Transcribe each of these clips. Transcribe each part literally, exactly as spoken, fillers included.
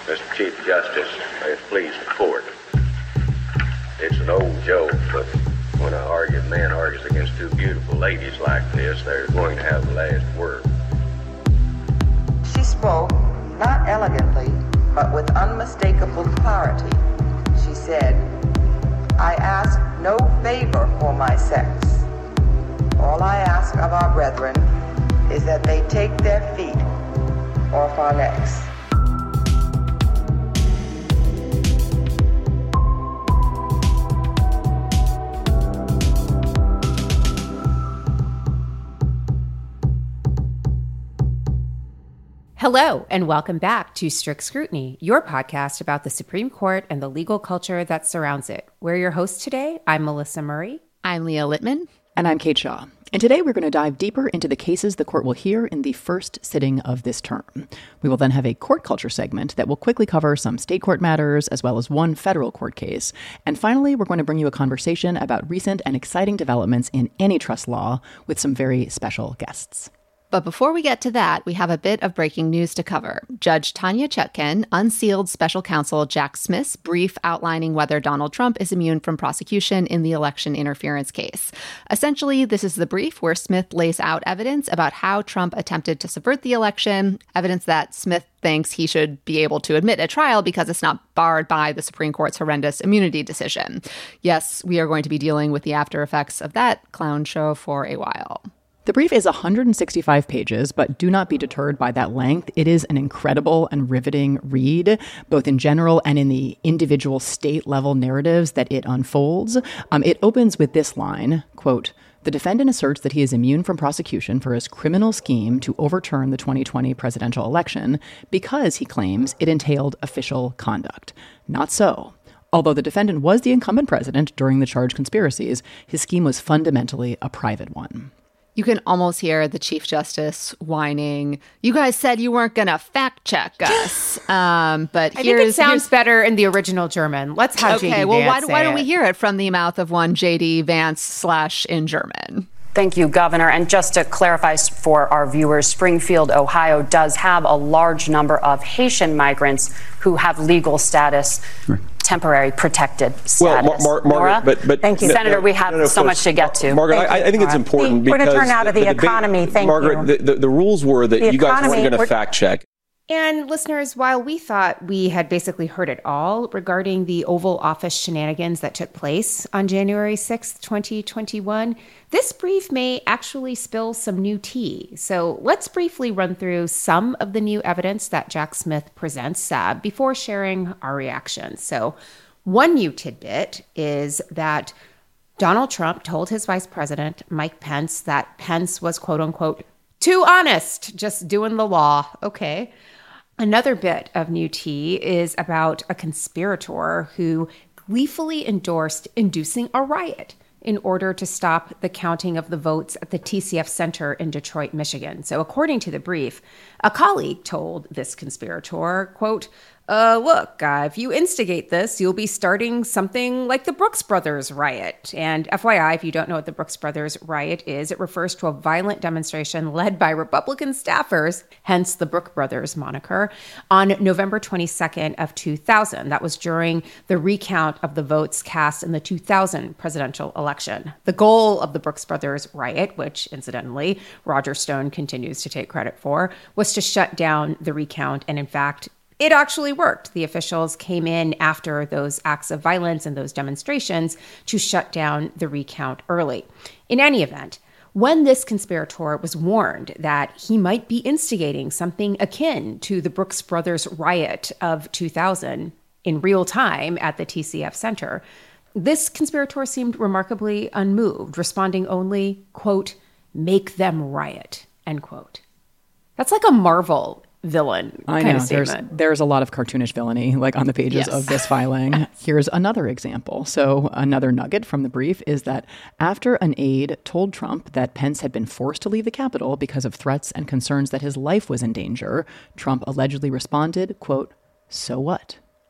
Mister Chief Justice, may it please the court. It's an old joke, but when an arguing man argues against two beautiful ladies like this, they're going to have the last word. She spoke, not elegantly, but with unmistakable clarity. She said, "I ask no favor for my sex. All I ask of our brethren is that they take their feet off our necks." Hello, and welcome back to Strict Scrutiny, your podcast about the Supreme Court and the legal culture that surrounds it. We're your hosts today. I'm Melissa Murray. I'm Leah Littman. And I'm Kate Shaw. And today we're going to dive deeper into the cases the court will hear in the first sitting of this term. We will then have a court culture segment that will quickly cover some state court matters as well as one federal court case. And finally, we're going to bring you a conversation about recent and exciting developments in antitrust law with some very special guests. But before we get to that, we have a bit of breaking news to cover. Judge Tanya Chutkan unsealed special counsel Jack Smith's brief outlining whether Donald Trump is immune from prosecution in the election interference case. Essentially, this is the brief where Smith lays out evidence about how Trump attempted to subvert the election, evidence that Smith thinks he should be able to admit at trial because it's not barred by the Supreme Court's horrendous immunity decision. Yes, we are going to be dealing with the after effects of that clown show for a while. The brief is one hundred sixty-five pages, but do not be deterred by that length. It is an incredible and riveting read, both in general and in the individual state-level narratives that it unfolds. Um, it opens with this line, quote, "The defendant asserts that he is immune from prosecution for his criminal scheme to overturn the twenty twenty presidential election because, he claims, it entailed official conduct. Not so. Although the defendant was the incumbent president during the charged conspiracies, his scheme was fundamentally a private one." You can almost hear the Chief Justice whining, "You guys said you weren't going to fact check us." Um, but I here's, think it sounds here's, better in the original German. Let's have okay, J D well, Vance why, say why don't it. we hear it from the mouth of one J D Vance slash in German? Thank you, Governor. And just to clarify for our viewers, Springfield, Ohio does have a large number of Haitian migrants who have legal status, right. temporary protected status. Well, Mar- Mar- Margaret, but, but thank you, no, Senator. We have no, no, no, so much to get to. Margaret, thank I, you, I think it's important We're because going to turn out of the, the economy. Debate, thank Margaret, you. The, the, the rules were that the you guys economy, weren't going to fact check. And listeners, while we thought we had basically heard it all regarding the Oval Office shenanigans that took place on January sixth, twenty twenty-one, this brief may actually spill some new tea. So let's briefly run through some of the new evidence that Jack Smith presents uh, before sharing our reactions. So one new tidbit is that Donald Trump told his vice president, Mike Pence, that Pence was, quote unquote, too honest, just doing the law. Okay. Another bit of new tea is about a conspirator who gleefully endorsed inducing a riot in order to stop the counting of the votes at the T C F Center in Detroit, Michigan. So according to the brief, a colleague told this conspirator, quote, Uh, look, uh, if you instigate this, you'll be starting something like the Brooks Brothers riot. And F Y I, if you don't know what the Brooks Brothers riot is, it refers to a violent demonstration led by Republican staffers, hence the Brooks Brothers moniker, on November twenty-second of two thousand. That was during the recount of the votes cast in the two thousand presidential election. The goal of the Brooks Brothers riot, which incidentally Roger Stone continues to take credit for, was to shut down the recount. And in fact, it actually worked. The officials came in after those acts of violence and those demonstrations to shut down the recount early. In any event, when this conspirator was warned that he might be instigating something akin to the Brooks Brothers riot of two thousand in real time at the T C F Center, this conspirator seemed remarkably unmoved, responding only, quote, "make them riot," end quote. That's like a Marvel villain I kind know. of There's, statement. there's a lot of cartoonish villainy like on the pages Yes. of this filing. Here's another example. So another nugget from the brief is that after an aide told Trump that Pence had been forced to leave the Capitol because of threats and concerns that his life was in danger, Trump allegedly responded, quote, "So what?"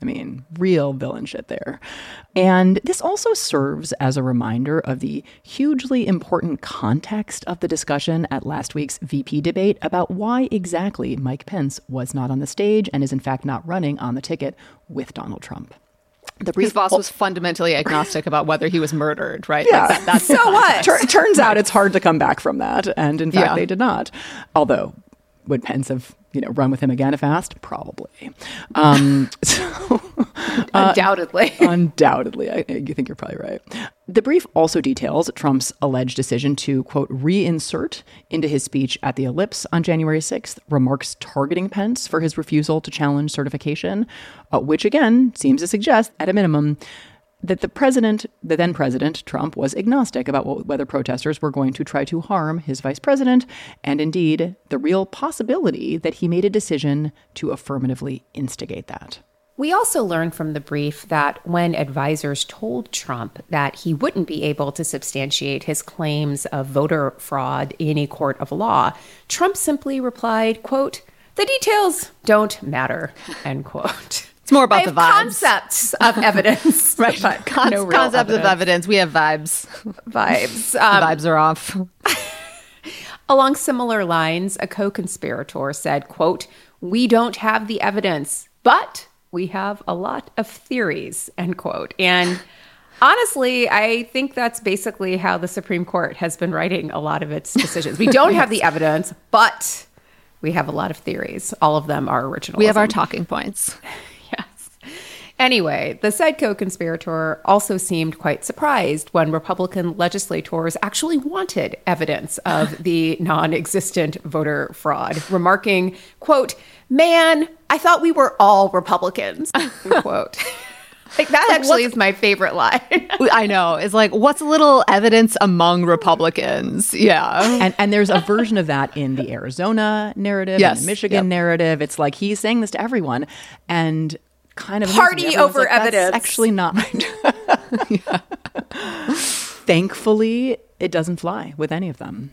I mean, real villain shit there. And this also serves as a reminder of the hugely important context of the discussion at last week's V P debate about why exactly Mike Pence was not on the stage and is in fact not running on the ticket with Donald Trump. The His boss was fundamentally agnostic about whether he was murdered, right? Yeah. Like, that's so what? Tur- turns out it's hard to come back from that. And in fact, Yeah. they did not. Although, would Pence have, you know, run with him again if asked? Probably. Um, so, uh, Undoubtedly. undoubtedly. I, I think you're probably right. The brief also details Trump's alleged decision to, quote, reinsert into his speech at the Ellipse on January sixth remarks targeting Pence for his refusal to challenge certification, uh, which again seems to suggest, at a minimum, that the president, the then president, Trump, was agnostic about what, whether protesters were going to try to harm his vice president, and indeed the real possibility that he made a decision to affirmatively instigate that. We also learned from the brief that when advisors told Trump that he wouldn't be able to substantiate his claims of voter fraud in a court of law, Trump simply replied, quote, "The details don't matter," end quote. It's more about I the have vibes. concepts of evidence. Right. But Con- no real concepts evidence. of evidence. We have vibes. Vibes. The Um, vibes are off. Along similar lines, a co-conspirator said, quote, "We don't have the evidence, but we have a lot of theories," end quote. And honestly, I think that's basically how the Supreme Court has been writing a lot of its decisions. We don't have the evidence, but we have a lot of theories. All of them are original. We have our talking points. Yes. Anyway, the said co-conspirator also seemed quite surprised when Republican legislators actually wanted evidence of the non-existent voter fraud, remarking, quote, "Man, I thought we were all Republicans," quote. Like, that actually is my favorite line. I know. It's like, what's a little evidence among Republicans? Yeah. And and there's a version of that in the Arizona narrative, Yes. in the Michigan Yep. narrative. It's like he's saying this to everyone and kind of Party everyone's over like, "That's evidence." actually not right. Yeah. Thankfully, it doesn't fly with any of them.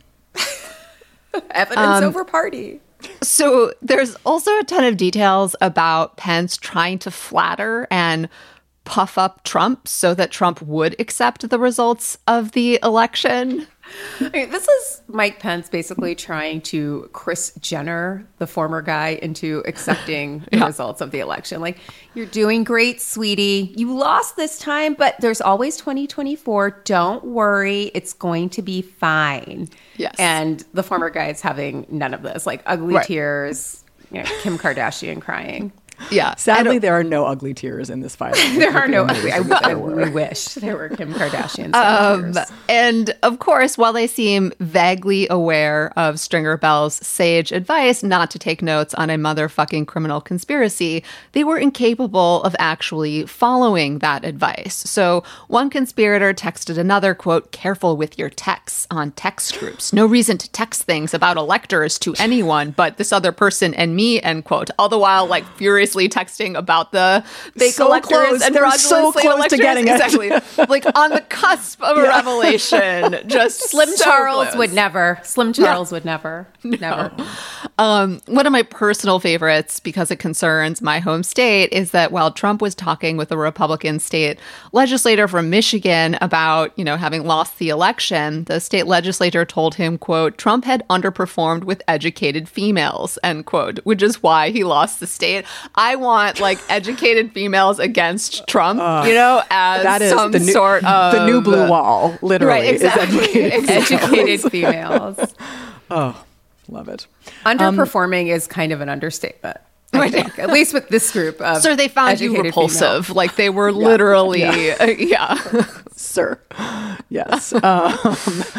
Evidence Um, over party. So there's also a ton of details about Pence trying to flatter and puff up Trump so that Trump would accept the results of the election. I mean, this is Mike Pence basically trying to Kris Jenner, the former guy, into accepting the Yeah. results of the election. Like, "You're doing great, sweetie. You lost this time, but there's always twenty twenty-four. Don't worry. It's going to be fine." Yes. And the former guy is having none of this, like ugly Right. tears, you know, Kim Kardashian crying. Yeah. Sadly, there are no ugly tears in this filing. There are no Okay, ugly. I, maybe there I, were. we wish there were Kim Kardashians. Um, and of course, while they seem vaguely aware of Stringer Bell's sage advice not to take notes on a motherfucking criminal conspiracy, they were incapable of actually following that advice. So one conspirator texted another, quote, "Careful with your texts on text groups. No reason to text things about electors to anyone but this other person and me," end quote. All the while, like, furiously texting about the fake So electors close. and They're fraudulent so slate close to electors. getting it. Exactly. Like on the cusp of a revelation. Just Slim so Charles close. would never. Slim Charles would never. Never. Um, one of my personal favorites, because it concerns my home state, is that while Trump was talking with a Republican state legislator from Michigan about, you know, having lost the election, the state legislator told him, quote, "Trump had underperformed with educated females," end quote, which is why he lost the state. I want like educated females against Trump, uh, you know, as that is some the new, sort of the new blue wall, literally. Right, exactly. Is educated, Educated females. Oh, love it. Underperforming is kind of an understatement. I think, at least with this group of So they found you educated repulsive. females. Like they were literally, Yeah. uh, yeah. Sir. Yes. Um,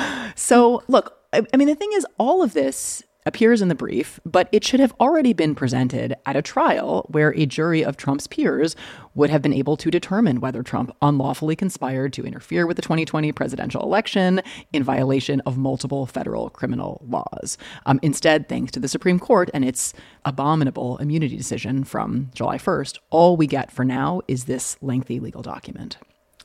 so, look, I, I mean, the thing is, all of this appears in the brief, but it should have already been presented at a trial where a jury of Trump's peers would have been able to determine whether Trump unlawfully conspired to interfere with the twenty twenty presidential election in violation of multiple federal criminal laws. Um, instead, thanks to the Supreme Court and its abominable immunity decision from July first, all we get for now is this lengthy legal document.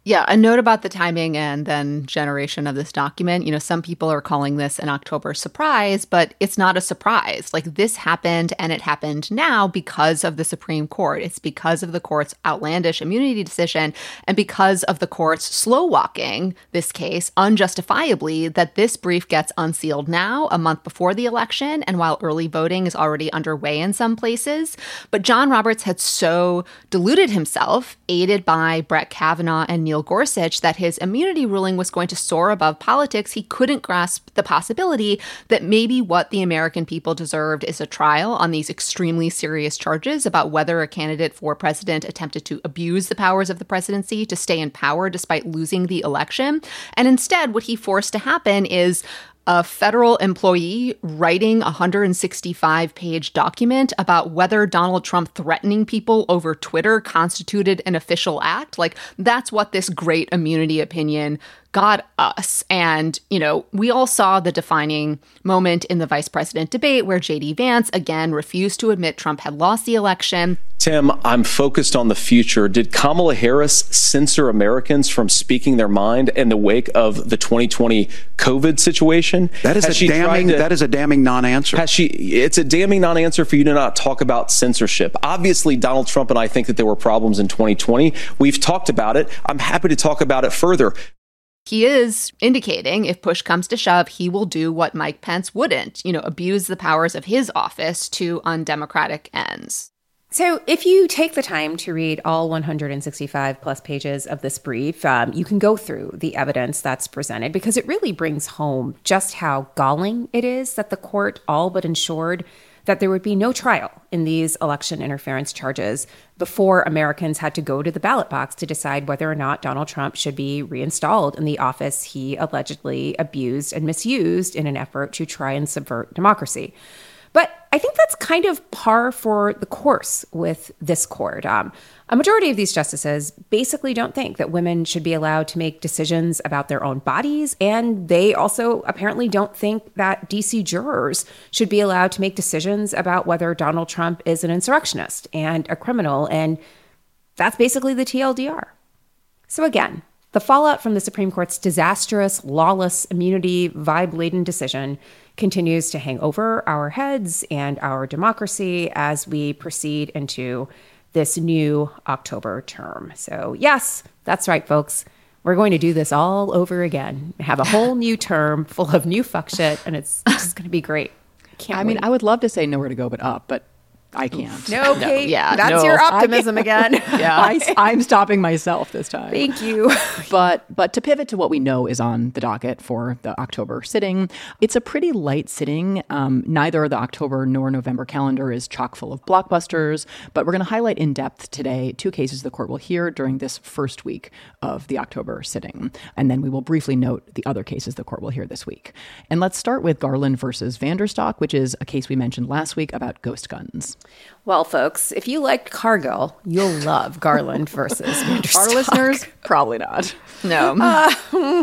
Yeah, a note about the timing and then generation of this document. You know, some people are calling this an October surprise, but it's not a surprise. Like, this happened, and it happened now because of the Supreme Court. It's because of the court's outlandish immunity decision and because of the court's slow walking this case unjustifiably that this brief gets unsealed now, a month before the election, and while early voting is already underway in some places. But John Roberts had so deluded himself, aided by Brett Kavanaugh and Neil Gorsuch, that his immunity ruling was going to soar above politics. He couldn't grasp the possibility that maybe what the American people deserved is a trial on these extremely serious charges about whether a candidate for president attempted to abuse the powers of the presidency to stay in power despite losing the election. And instead, what he forced to happen is a federal employee writing a one hundred sixty-five page document about whether Donald Trump threatening people over Twitter constituted an official act. Like, that's what this great immunity opinion got us. And, you know, we all saw the defining moment in the vice president debate where J D Vance again refused to admit Trump had lost the election. Tim, I'm focused on the future. Did Kamala Harris censor Americans from speaking their mind in the wake of the twenty twenty COVID situation? That is has a damning. To, that is a damning non-answer. Has she? It's a damning non-answer for you to not talk about censorship. Obviously, Donald Trump and I think that there were problems in twenty twenty. We've talked about it. I'm happy to talk about it further. He is indicating if push comes to shove, he will do what Mike Pence wouldn't, you know, abuse the powers of his office to undemocratic ends. So if you take the time to read all one hundred sixty-five plus pages of this brief, um, you can go through the evidence that's presented because it really brings home just how galling it is that the court all but ensured that there would be no trial in these election interference charges before Americans had to go to the ballot box to decide whether or not Donald Trump should be reinstalled in the office he allegedly abused and misused in an effort to try and subvert democracy. But I think that's kind of par for the course with this court. Um, a majority of these justices basically don't think that women should be allowed to make decisions about their own bodies, and they also apparently don't think that D C jurors should be allowed to make decisions about whether Donald Trump is an insurrectionist and a criminal, and that's basically the T L D R. So again, the fallout from the Supreme Court's disastrous, lawless, immunity, vibe-laden decision continues to hang over our heads and our democracy as we proceed into this new October term. So yes, that's right, folks. We're going to do this all over again. Have a whole new term full of new fuck shit, and it's just going to be great. Can't I wait. mean, I would love to say nowhere to go but up, but I can't. No, Kate. No, yeah, that's no. your optimism again. Yeah, I, I'm stopping myself this time. Thank you. But but to pivot to what we know is on the docket for the October sitting, it's a pretty light sitting. Um, neither the October nor November calendar is chock full of blockbusters, but we're going to highlight in depth today two cases the court will hear during this first week of the October sitting. And then we will briefly note the other cases the court will hear this week. And let's start with Garland versus Vanderstock, which is a case we mentioned last week about ghost guns. Well, folks, if you liked Cargill, you'll love Garland versus Vanderstock. Our listeners, probably not. No. Uh,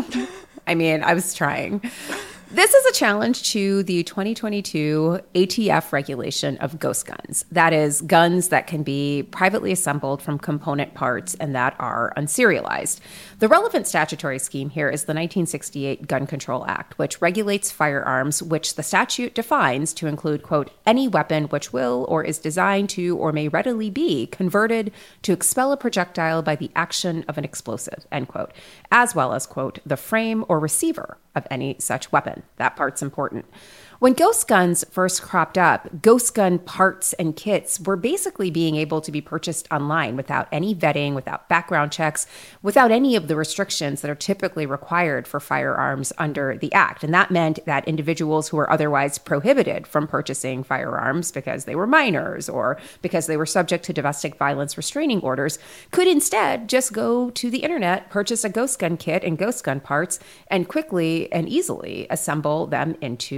I mean, I was trying. This is a challenge to the twenty twenty-two A T F regulation of ghost guns. That is, guns that can be privately assembled from component parts and that are unserialized. The relevant statutory scheme here is the nineteen sixty-eight Gun Control Act, which regulates firearms, which the statute defines to include, quote, any weapon which will or is designed to or may readily be converted to expel a projectile by the action of an explosive, end quote, as well as, quote, the frame or receiver of any such weapon. That part's important. When ghost guns first cropped up, ghost gun parts and kits were basically being able to be purchased online without any vetting, without background checks, without any of the restrictions that are typically required for firearms under the Act. And that meant that individuals who were otherwise prohibited from purchasing firearms because they were minors or because they were subject to domestic violence restraining orders could instead just go to the internet, purchase a ghost gun kit and ghost gun parts, and quickly and easily assemble them into firearms.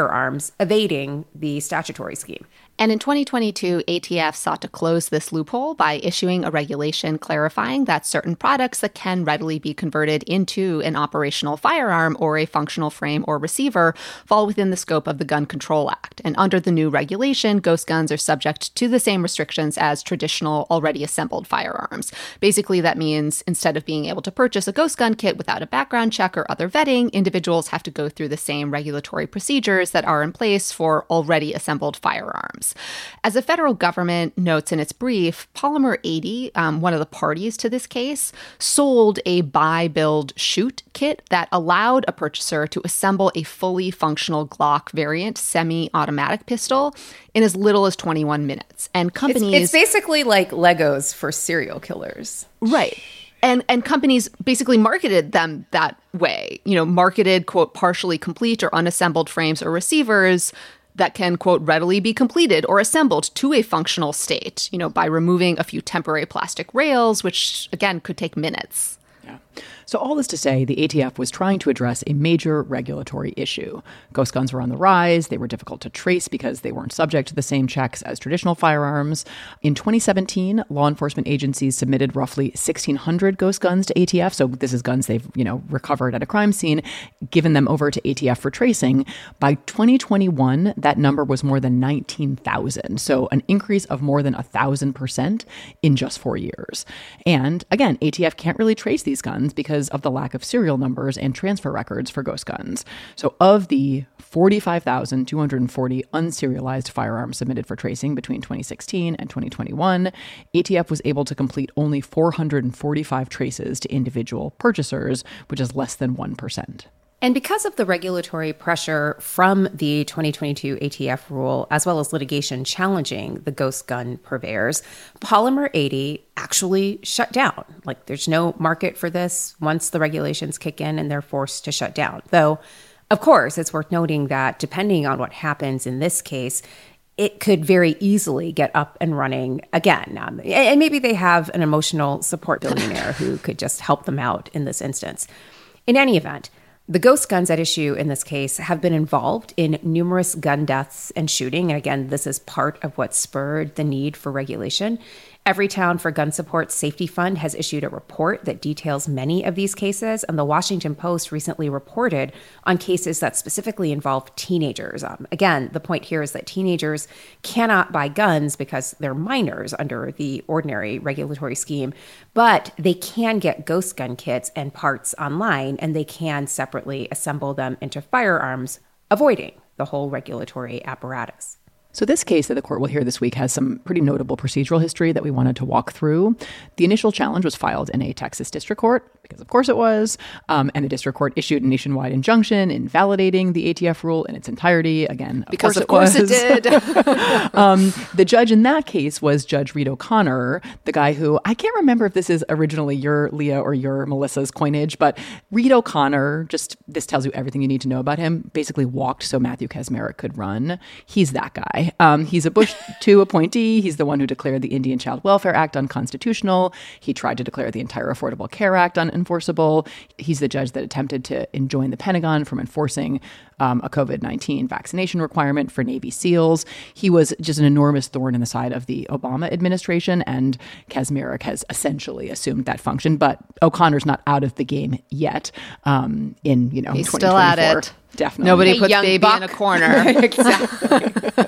firearms, evading the statutory scheme. And in twenty twenty-two, A T F sought to close this loophole by issuing a regulation clarifying that certain products that can readily be converted into an operational firearm or a functional frame or receiver fall within the scope of the Gun Control Act. And under the new regulation, ghost guns are subject to the same restrictions as traditional, already assembled firearms. Basically, that means instead of being able to purchase a ghost gun kit without a background check or other vetting, individuals have to go through the same regulatory procedures that are in place for already assembled firearms. As the federal government notes in its brief, Polymer eighty, um, one of the parties to this case, sold a buy, build, shoot kit that allowed a purchaser to assemble a fully functional Glock variant semi-automatic pistol in as little as twenty-one minutes. And companies... It's, it's basically like Legos for serial killers. Right. And and companies basically marketed them that way, you know, marketed, quote, partially complete or unassembled frames or receivers that can, quote, readily be completed or assembled to a functional state, you know, by removing a few temporary plastic rails, which, again, could take minutes. Yeah. So all this to say, the A T F was trying to address a major regulatory issue. Ghost guns were on the rise. They were difficult to trace because they weren't subject to the same checks as traditional firearms. In twenty seventeen, law enforcement agencies submitted roughly sixteen hundred ghost guns to A T F. So this is guns they've, you know, recovered at a crime scene, given them over to A T F for tracing. By twenty twenty-one, that number was more than nineteen thousand. So an increase of more than one thousand percent in just four years. And again, A T F can't really trace these guns because of the lack of serial numbers and transfer records for ghost guns. So of the forty-five thousand two hundred forty unserialized firearms submitted for tracing between twenty sixteen and twenty twenty-one, A T F was able to complete only four hundred forty-five traces to individual purchasers, which is less than one percent. And because of the regulatory pressure from the twenty twenty-two A T F rule, as well as litigation challenging the ghost gun purveyors, Polymer eighty actually shut down. Like, there's no market for this once the regulations kick in and they're forced to shut down. Though, of course, it's worth noting that depending on what happens in this case, it could very easily get up and running again. Um, and maybe they have an emotional support billionaire who could just help them out in this instance. In any event, the ghost guns at issue in this case have been involved in numerous gun deaths and shooting. And again, this is part of what spurred the need for regulation. Everytown for Gun Support Safety Fund has issued a report that details many of these cases, and the Washington Post recently reported on cases that specifically involve teenagers. Um, again, the point here is that teenagers cannot buy guns because they're minors under the ordinary regulatory scheme, but they can get ghost gun kits and parts online, and they can separately assemble them into firearms, avoiding the whole regulatory apparatus. So this case that the court will hear this week has some pretty notable procedural history that we wanted to walk through. The initial challenge was filed in a Texas district court, because of course it was, um, and the district court issued a nationwide injunction invalidating the A T F rule in its entirety. Again, of because course of course it, it did. um, the judge in that case was Judge Reed O'Connor, the guy who, I can't remember if this is originally your Leah or your Melissa's coinage, but Reed O'Connor, just this tells you everything you need to know about him, basically walked so Matthew Kacsmaryk could run. He's that guy. Um, he's a Bush two appointee. He's the one who declared the Indian Child Welfare Act unconstitutional. He tried to declare the entire Affordable Care Act unenforceable. He's the judge that attempted to enjoin the Pentagon from enforcing um, a covid nineteen vaccination requirement for Navy SEALs. He was just an enormous thorn in the side of the Obama administration, and Kacsmaryk has essentially assumed that function. But O'Connor's not out of the game yet. Um, in you know, he's still at it. Definitely. Nobody Hey, puts young baby buck. in a corner. Exactly.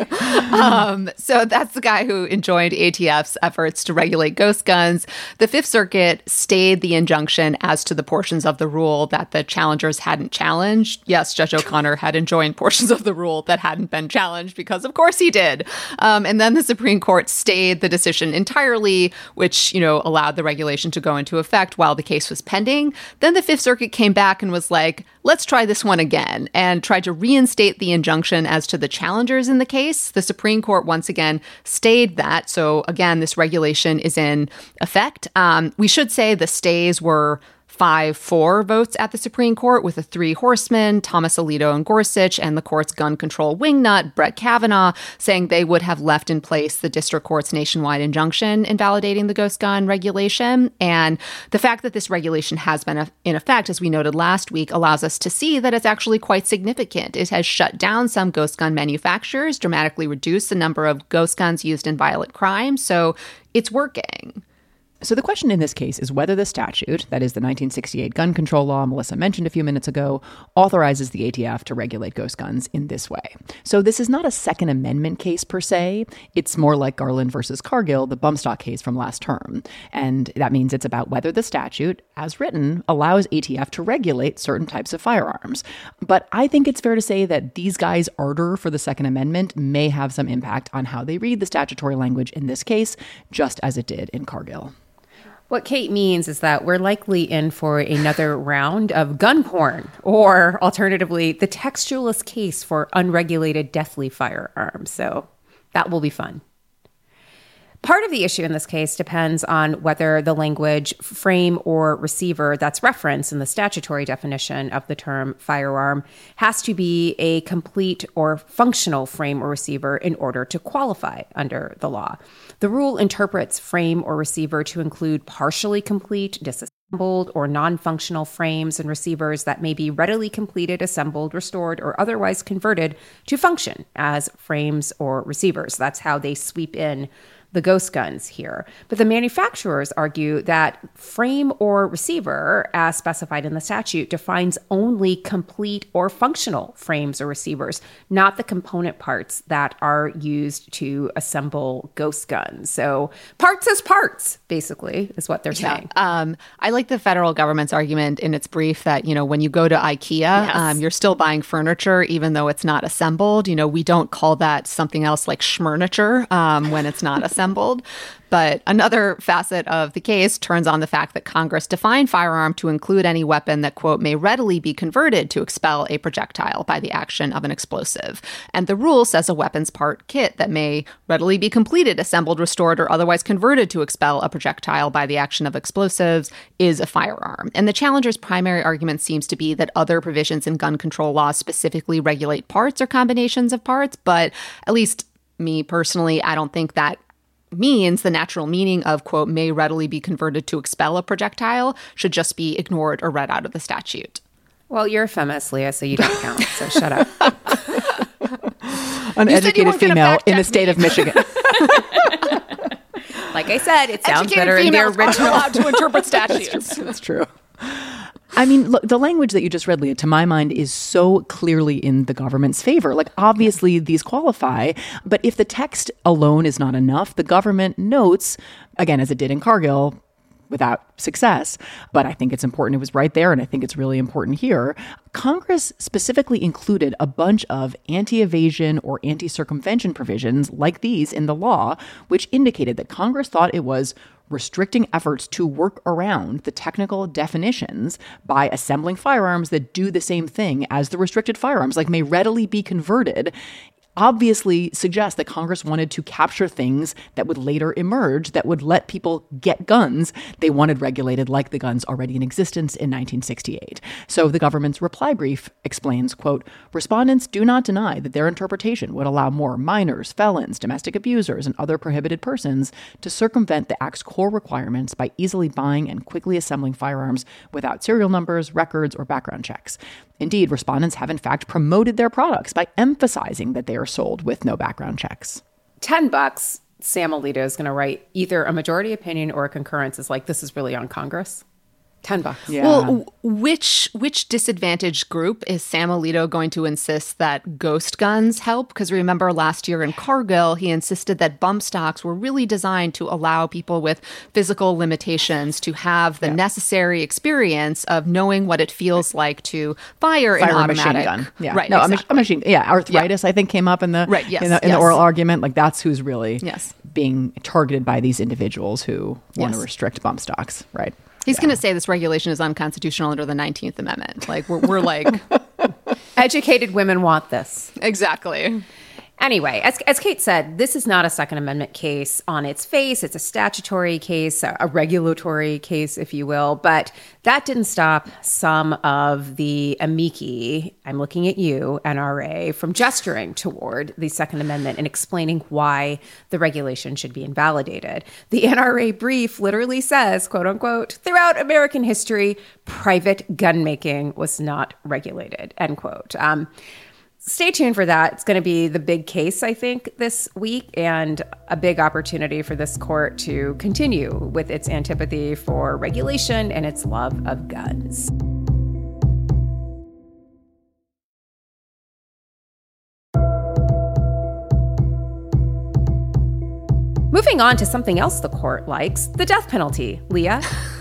um, so that's the guy who enjoined A T F's efforts to regulate ghost guns. The Fifth Circuit stayed the injunction as to the portions of the rule that the challengers hadn't challenged. Yes, Judge O'Connor had enjoined portions of the rule that hadn't been challenged, because of course he did. Um, and then the Supreme Court stayed the decision entirely, which, you know, allowed the regulation to go into effect while the case was pending. Then the Fifth Circuit came back and was like, let's try this one again, and tried to reinstate the injunction as to the challengers in the case. The Supreme Court once again stayed that. So again, this regulation is in effect. Um, we should say the stays were five four votes at the Supreme Court, with the three horsemen, Thomas Alito and Gorsuch, and the court's gun control wingnut, Brett Kavanaugh, saying they would have left in place the district court's nationwide injunction invalidating the ghost gun regulation. And the fact that this regulation has been in effect, as we noted last week, allows us to see that it's actually quite significant. It has shut down some ghost gun manufacturers, dramatically reduced the number of ghost guns used in violent crime. So it's working. So the question in this case is whether the statute, that is the nineteen sixty-eight gun control law Melissa mentioned a few minutes ago, authorizes the A T F to regulate ghost guns in this way. So this is not a Second Amendment case per se. It's more like Garland versus Cargill, the bump stock case from last term. And that means it's about whether the statute, as written, allows A T F to regulate certain types of firearms. But I think it's fair to say that these guys' ardor for the Second Amendment may have some impact on how they read the statutory language in this case, just as it did in Cargill. What Kate means is that we're likely in for another round of gun porn, or alternatively, the textualist case for unregulated deathly firearms. So that will be fun. Part of the issue in this case depends on whether the language frame or receiver that's referenced in the statutory definition of the term firearm has to be a complete or functional frame or receiver in order to qualify under the law. The rule interprets frame or receiver to include partially complete, disassembled, or non-functional frames and receivers that may be readily completed, assembled, restored, or otherwise converted to function as frames or receivers. That's how they sweep in the ghost guns here. But the manufacturers argue that frame or receiver, as specified in the statute, defines only complete or functional frames or receivers, not the component parts that are used to assemble ghost guns. So parts as parts, basically, is what they're yeah. saying. Um, I like the federal government's argument in its brief that, you know, when you go to IKEA, yes. um, you're still buying furniture, even though it's not assembled. You know, we don't call that something else like schmurniture um, when it's not assembled. But another facet of the case turns on the fact that Congress defined firearm to include any weapon that, quote, may readily be converted to expel a projectile by the action of an explosive. And the rule says a weapons part kit that may readily be completed, assembled, restored, or otherwise converted to expel a projectile by the action of explosives is a firearm. And the challenger's primary argument seems to be that other provisions in gun control laws specifically regulate parts or combinations of parts. But at least me personally, I don't think that means the natural meaning of, quote, may readily be converted to expel a projectile should just be ignored or read out of the statute. Well, you're a feminist, Leah, so you don't count, so shut up. Uneducated female in the state of Michigan. Like I said, it sounds Educated better in the original. Aren't allowed to interpret statutes. That's true. I mean, look, the language that you just read, Leah, to my mind, is so clearly in the government's favor. Like, obviously, these qualify. But if the text alone is not enough, the government notes, again, as it did in Cargill, without success, but I think it's important. It was right there, and I think it's really important here. Congress specifically included a bunch of anti-evasion or anti-circumvention provisions like these in the law, which indicated that Congress thought it was restricting efforts to work around the technical definitions by assembling firearms that do the same thing as the restricted firearms, like may readily be converted, obviously suggests that Congress wanted to capture things that would later emerge that would let people get guns they wanted regulated, like the guns already in existence in nineteen sixty-eight. So the government's reply brief explains, quote, respondents do not deny that their interpretation would allow more minors, felons, domestic abusers, and other prohibited persons to circumvent the Act's core requirements by easily buying and quickly assembling firearms without serial numbers, records, or background checks. Indeed, respondents have in fact promoted their products by emphasizing that they are sold with no background checks. Ten bucks, Sam Alito is going to write either a majority opinion or a concurrence is like, this is really on Congress. Ten bucks. Yeah. Well, which which disadvantaged group is Sam Alito going to insist that ghost guns help? Because remember last year in Cargill, he insisted that bump stocks were really designed to allow people with physical limitations to have the yeah. necessary experience of knowing what it feels like to fire, fire an automatic machine gun. Yeah. Right. No, exactly. a machine. Yeah. Arthritis, yeah. I think, came up in the right. Yes. in the, in yes. the oral argument. Like that's who's really yes. being targeted by these individuals who want yes. to restrict bump stocks. Right. He's yeah. going to say this regulation is unconstitutional under the nineteenth Amendment. Like, we're, we're like... Educated women want this. Exactly. Anyway, as, as Kate said, this is not a Second Amendment case on its face. It's a statutory case, a, a regulatory case, if you will. But that didn't stop some of the amici, I'm looking at you, N R A, from gesturing toward the Second Amendment and explaining why the regulation should be invalidated. The N R A brief literally says, quote unquote, throughout American history, private gun making was not regulated, end quote. Um, Stay tuned for that. It's going to be the big case, I think, this week, and a big opportunity for this court to continue with its antipathy for regulation and its love of guns. Moving on to something else the court likes, the death penalty. Leah?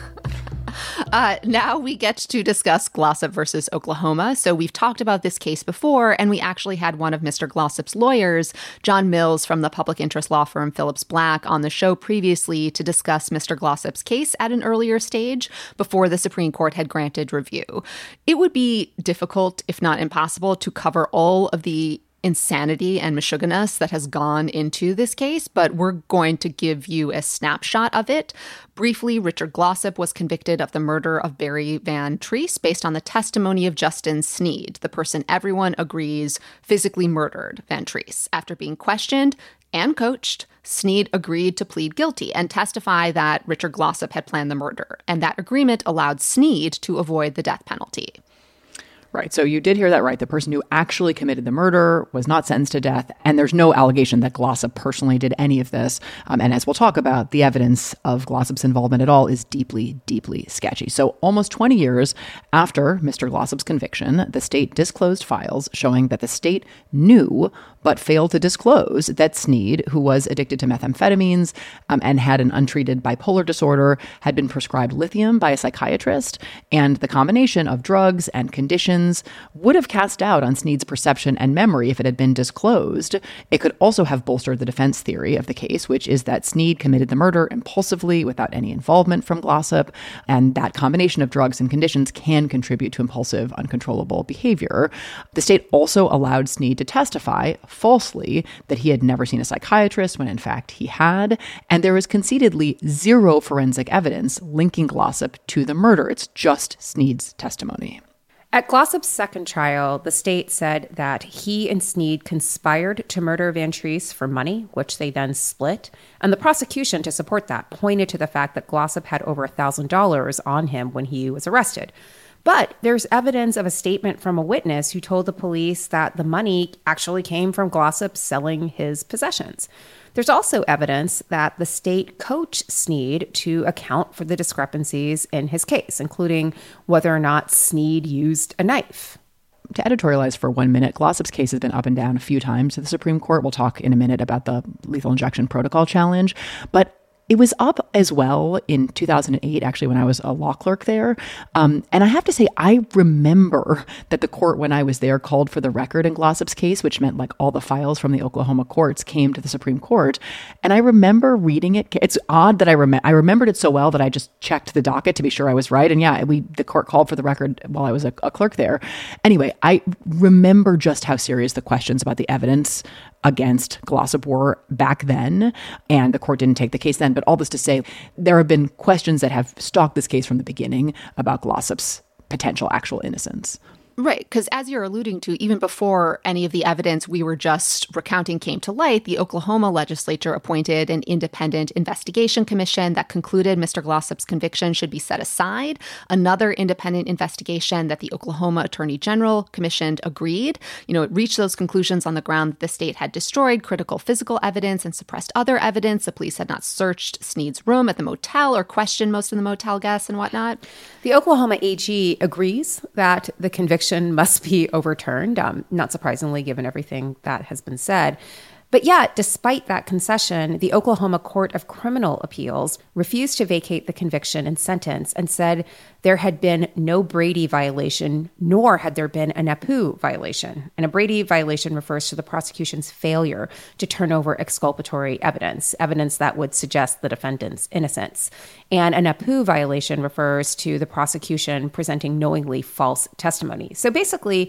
Uh, now we get to discuss Glossip versus Oklahoma. So we've talked about this case before, and we actually had one of Mister Glossip's lawyers, John Mills from the public interest law firm Phillips Black, on the show previously to discuss Mister Glossip's case at an earlier stage before the Supreme Court had granted review. It would be difficult, if not impossible, to cover all of the insanity and misogynist that has gone into this case, but we're going to give you a snapshot of it. Briefly, Richard Glossip was convicted of the murder of Barry Van Treese based on the testimony of Justin Sneed, the person everyone agrees physically murdered Van Treese. After being questioned and coached, Sneed agreed to plead guilty and testify that Richard Glossip had planned the murder, and that agreement allowed Sneed to avoid the death penalty. Right. So you did hear that right. The person who actually committed the murder was not sentenced to death. And there's no allegation that Glossip personally did any of this. Um, and as we'll talk about, the evidence of Glossip's involvement at all is deeply, deeply sketchy. So almost twenty years after Mister Glossip's conviction, the state disclosed files showing that the state knew but failed to disclose that Sneed, who was addicted to methamphetamines um, and had an untreated bipolar disorder, had been prescribed lithium by a psychiatrist. And the combination of drugs and conditions would have cast doubt on Sneed's perception and memory if it had been disclosed. It could also have bolstered the defense theory of the case, which is that Sneed committed the murder impulsively without any involvement from Glossip, and that combination of drugs and conditions can contribute to impulsive, uncontrollable behavior. The state also allowed Sneed to testify falsely that he had never seen a psychiatrist when in fact he had, and there is concededly zero forensic evidence linking Glossip to the murder. It's just Sneed's testimony. At Glossip's second trial, the state said that he and Sneed conspired to murder Van Treese for money, which they then split. And the prosecution, to support that, pointed to the fact that Glossip had over one thousand dollars on him when he was arrested. But there's evidence of a statement from a witness who told the police that the money actually came from Glossip selling his possessions. There's also evidence that the state coached Sneed to account for the discrepancies in his case, including whether or not Sneed used a knife. To editorialize for one minute, Glossip's case has been up and down a few times to the Supreme Court. We'll talk in a minute about the lethal injection protocol challenge. But it was up as well in two thousand eight, actually, when I was a law clerk there. Um, and I have to say, I remember that the court, when I was there, called for the record in Glossip's case, which meant like all the files from the Oklahoma courts came to the Supreme Court. And I remember reading it. It's odd that I, rem- I remembered it so well that I just checked the docket to be sure I was right. And yeah, we the court called for the record while I was a, a clerk there. Anyway, I remember just how serious the questions about the evidence against Glossip were back then, and the court didn't take the case then. But all this to say, there have been questions that have stalked this case from the beginning about Glossip's potential actual innocence. Right, because as you're alluding to, even before any of the evidence we were just recounting came to light, the Oklahoma legislature appointed an independent investigation commission that concluded Mister Glossip's conviction should be set aside. Another independent investigation that the Oklahoma Attorney General commissioned agreed. You know, it reached those conclusions on the ground that the state had destroyed critical physical evidence and suppressed other evidence. The police had not searched Sneed's room at the motel or questioned most of the motel guests and whatnot. The Oklahoma A G agrees that the conviction must be overturned, um, not surprisingly, given everything that has been said. But yet, despite that concession, the Oklahoma Court of Criminal Appeals refused to vacate the conviction and sentence and said there had been no Brady violation, nor had there been a NAPU violation. And a Brady violation refers to the prosecution's failure to turn over exculpatory evidence, evidence that would suggest the defendant's innocence. And a NAPU violation refers to the prosecution presenting knowingly false testimony. So basically,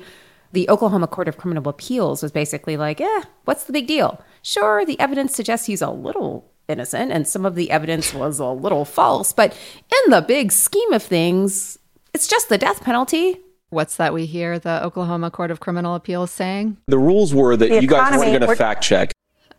The Oklahoma Court of Criminal Appeals was basically like, eh, what's the big deal? Sure, the evidence suggests he's a little innocent, and some of the evidence was a little false, but in the big scheme of things, it's just the death penalty. What's that we hear the Oklahoma Court of Criminal Appeals saying? The rules were that The you guys economy- weren't going to fact check.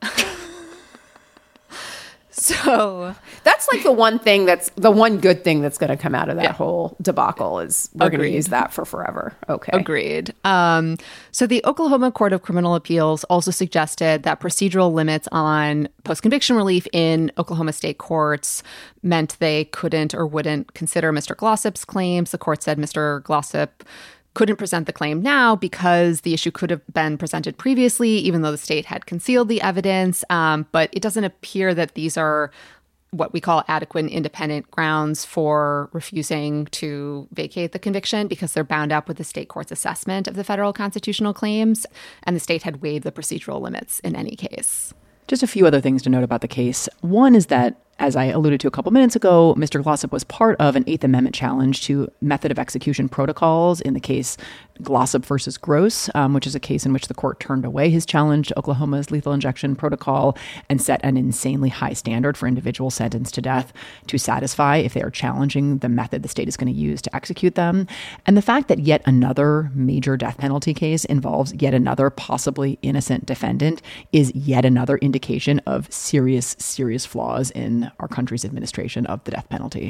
So That's like the one thing that's the one good thing that's going to come out of that Yeah. whole debacle is we're going to Agreed. use that for forever. Okay. Agreed. Um, so the Oklahoma Court of Criminal Appeals also suggested that procedural limits on post-conviction relief in Oklahoma state courts meant they couldn't or wouldn't consider Mister Glossop's claims. The court said Mister Glossop couldn't present the claim now because the issue could have been presented previously, even though the state had concealed the evidence. Um, but it doesn't appear that these are what we call adequate and independent grounds for refusing to vacate the conviction because they're bound up with the state court's assessment of the federal constitutional claims, and the state had waived the procedural limits in any case. Just a few other things to note about the case. One is that, as I alluded to a couple minutes ago, Mister Glossop was part of an Eighth Amendment challenge to method of execution protocols in the case Glossop versus Gross, um, which is a case in which the court turned away his challenge to Oklahoma's lethal injection protocol and set an insanely high standard for individuals sentenced to death to satisfy if they are challenging the method the state is going to use to execute them. And the fact that yet another major death penalty case involves yet another possibly innocent defendant is yet another indication of serious, serious flaws in our country's administration of the death penalty.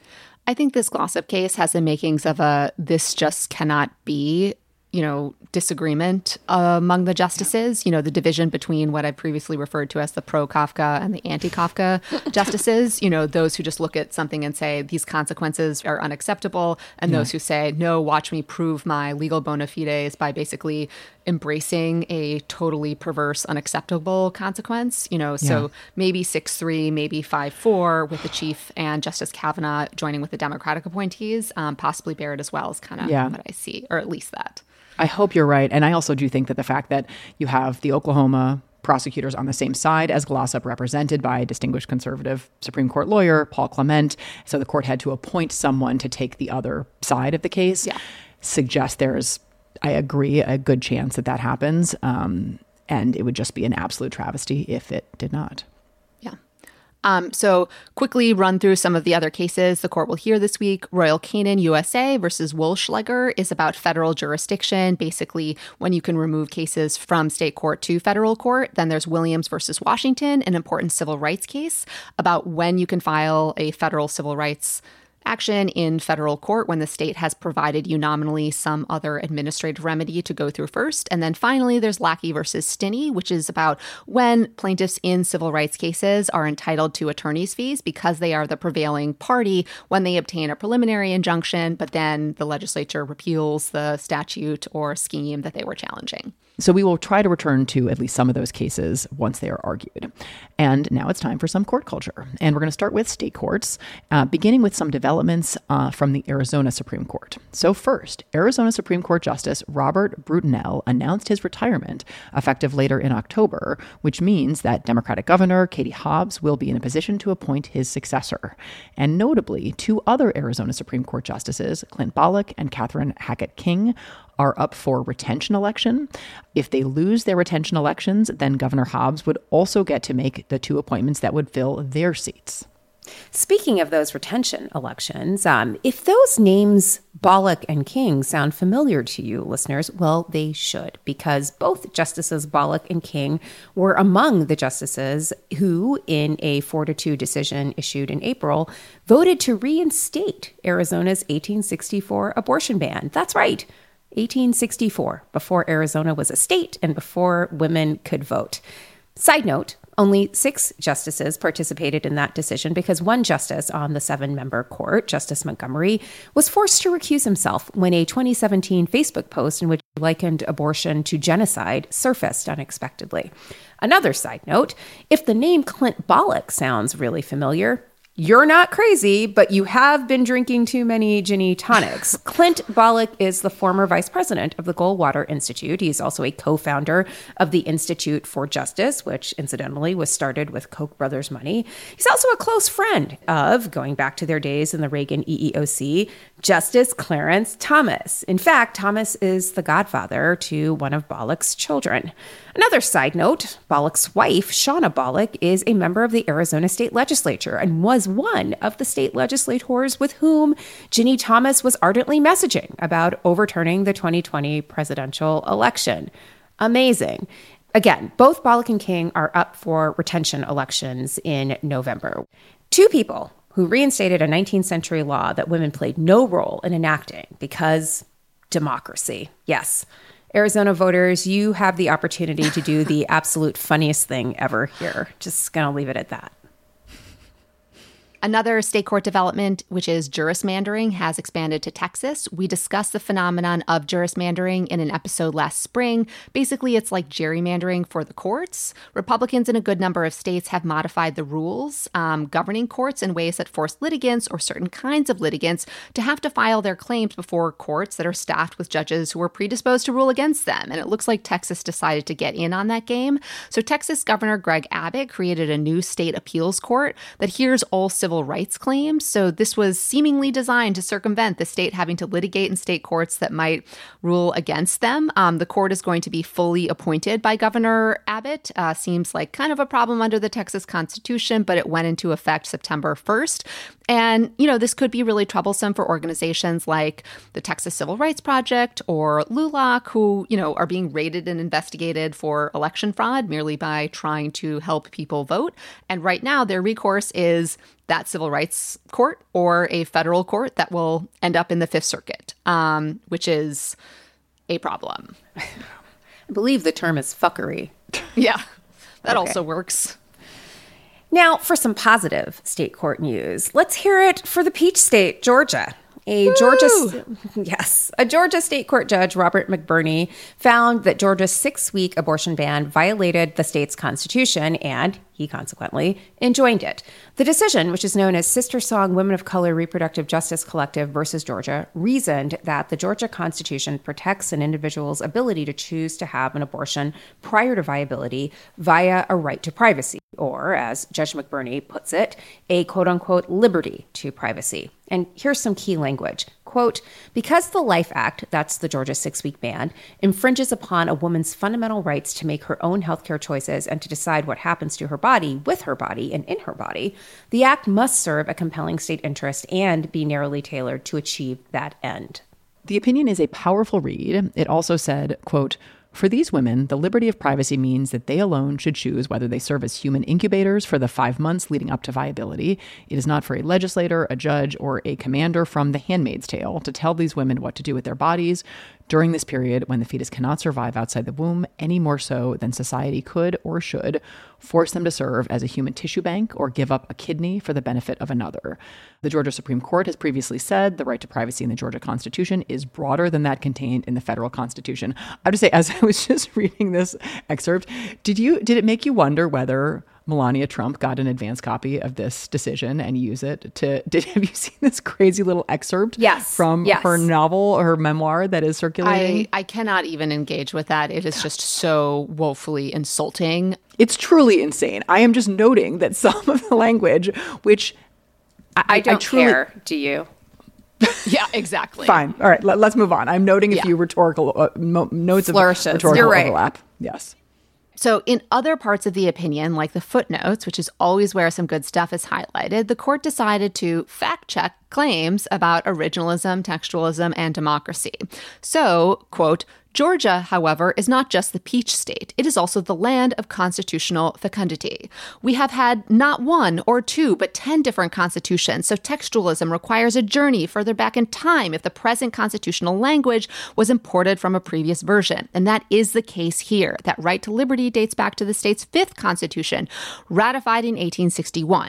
I think this Glossop case has the makings of a this just cannot be, you know, disagreement uh, among the justices. You know, the division between what I previously referred to as the pro-Kafka and the anti-Kafka justices. You know, those who just look at something and say these consequences are unacceptable, and yeah. those who say, no, watch me prove my legal bona fides by basically embracing a totally perverse, unacceptable consequence. You know, so yeah. maybe six three, maybe five four with the chief and Justice Kavanaugh joining with the Democratic appointees, um, possibly Barrett as well is kind of yeah. what I see, or at least that. I hope you're right. And I also do think that the fact that you have the Oklahoma prosecutors on the same side as Glossop, represented by a distinguished conservative Supreme Court lawyer, Paul Clement, so the court had to appoint someone to take the other side of the case, yeah. suggests there's, I agree, a good chance that that happens. Um, and it would just be an absolute travesty if it did not. Um, so quickly run through some of the other cases the court will hear this week. Royal Canin U S A versus Wohlschlager is about federal jurisdiction, basically when you can remove cases from state court to federal court. Then there's Williams versus Washington, an important civil rights case about when you can file a federal civil rights action in federal court when the state has provided you nominally some other administrative remedy to go through first. And then finally, there's Lackey versus Stinney, which is about when plaintiffs in civil rights cases are entitled to attorney's fees because they are the prevailing party when they obtain a preliminary injunction, but then the legislature repeals the statute or scheme that they were challenging. So we will try to return to at least some of those cases once they are argued. And now it's time for some court culture. And we're going to start with state courts, uh, beginning with some developments uh, from the Arizona Supreme Court. So first, Arizona Supreme Court Justice Robert Brutinel announced his retirement effective later in October, which means that Democratic Governor Katie Hobbs will be in a position to appoint his successor. And notably, two other Arizona Supreme Court justices, Clint Bolick and Catherine Hackett King, are up for retention election. If they lose their retention elections, then Governor Hobbs would also get to make the two appointments that would fill their seats. Speaking of those retention elections, um, if those names, Bolick and King, sound familiar to you, listeners, well, they should, because both Justices Bolick and King were among the justices who, in a four to two decision issued in April, voted to reinstate Arizona's eighteen sixty-four abortion ban. That's right. eighteen sixty-four, before Arizona was a state and before women could vote. Side note, only six justices participated in that decision because one justice on the seven-member court, Justice Montgomery, was forced to recuse himself when a twenty seventeen Facebook post in which he likened abortion to genocide surfaced unexpectedly. Another side note, if the name Clint Bolick sounds really familiar, You're not crazy, but you have been drinking too many Ginny tonics. Clint Bolick is the former vice president of the Goldwater Institute. He's also a co-founder of the Institute for Justice, which incidentally was started with Koch brothers' money. He's also a close friend of, going back to their days in the Reagan E E O C, Justice Clarence Thomas. In fact, Thomas is the godfather to one of Bolick's children. Another side note, Bolick's wife, Shauna Bolick, is a member of the Arizona State Legislature and was one of the state legislators with whom Ginny Thomas was ardently messaging about overturning the twenty twenty presidential election. Amazing. Again, both Bolick and King are up for retention elections in November. Two people who reinstated a nineteenth century law that women played no role in enacting because democracy. Yes. Arizona voters, you have the opportunity to do the absolute funniest thing ever here. Just gonna leave it at that. Another state court development, which is jurismandering, has expanded to Texas. We discussed the phenomenon of jurismandering in an episode last spring. Basically, it's like gerrymandering for the courts. Republicans in a good number of states have modified the rules um, governing courts in ways that force litigants or certain kinds of litigants to have to file their claims before courts that are staffed with judges who are predisposed to rule against them. And it looks like Texas decided to get in on that game. So Texas Governor Greg Abbott created a new state appeals court that hears all civil civil rights claims. So this was seemingly designed to circumvent the state having to litigate in state courts that might rule against them. Um, the court is going to be fully appointed by Governor Abbott. Uh, seems like kind of a problem under the Texas Constitution, but it went into effect September first. And, you know, this could be really troublesome for organizations like the Texas Civil Rights Project or L U L A C, who, you know, are being raided and investigated for election fraud merely by trying to help people vote. And right now, their recourse is that civil rights court or a federal court that will end up in the Fifth Circuit, um, which is a problem. I believe the term is fuckery. Yeah, that okay. also works. Now, for some positive state court news, let's hear it for the Peach State, Georgia. A Woo! Georgia, yes, a Georgia state court judge, Robert McBurney, found that Georgia's six-week abortion ban violated the state's constitution, and he consequently enjoined it. The decision, which is known as Sister Song Women of Color Reproductive Justice Collective versus Georgia, reasoned that the Georgia Constitution protects an individual's ability to choose to have an abortion prior to viability via a right to privacy, or, as Judge McBurney puts it, a quote-unquote liberty to privacy. And here's some key language. Quote, because the Life Act, that's the Georgia six-week ban, infringes upon a woman's fundamental rights to make her own healthcare choices and to decide what happens to her body, with her body, and in her body, the act must serve a compelling state interest and be narrowly tailored to achieve that end. The opinion is a powerful read. It also said, quote, for these women, the liberty of privacy means that they alone should choose whether they serve as human incubators for the five months leading up to viability. It is not for a legislator, a judge, or a commander from The Handmaid's Tale to tell these women what to do with their bodies during this period when the fetus cannot survive outside the womb any more so than society could or should force them to serve as a human tissue bank or give up a kidney for the benefit of another. The Georgia Supreme Court has previously said the right to privacy in the Georgia Constitution is broader than that contained in the federal Constitution. I have to say, as I was just reading this excerpt, did you did it make you wonder whether Melania Trump got an advance copy of this decision and use it to, did, have you seen this crazy little excerpt yes, from yes. her novel or her memoir that is circulating? I, I cannot even engage with that. It is just so woefully insulting. It's truly insane. I am just noting that some of the language, which I, I don't I truly, care, do you? Yeah, exactly. Fine. All right, let, let's move on. I'm noting a yeah. few rhetorical uh, mo- notes Flourishes. of rhetorical You're right. overlap. Yes. So in other parts of the opinion, like the footnotes, which is always where some good stuff is highlighted, the court decided to fact-check claims about originalism, textualism, and democracy. So, quote, Georgia, however, is not just the Peach State. It is also the land of constitutional fecundity. We have had not one or two, but ten different constitutions, so textualism requires a journey further back in time if the present constitutional language was imported from a previous version. And that is the case here. That right to liberty dates back to the state's fifth constitution, ratified in eighteen sixty-one.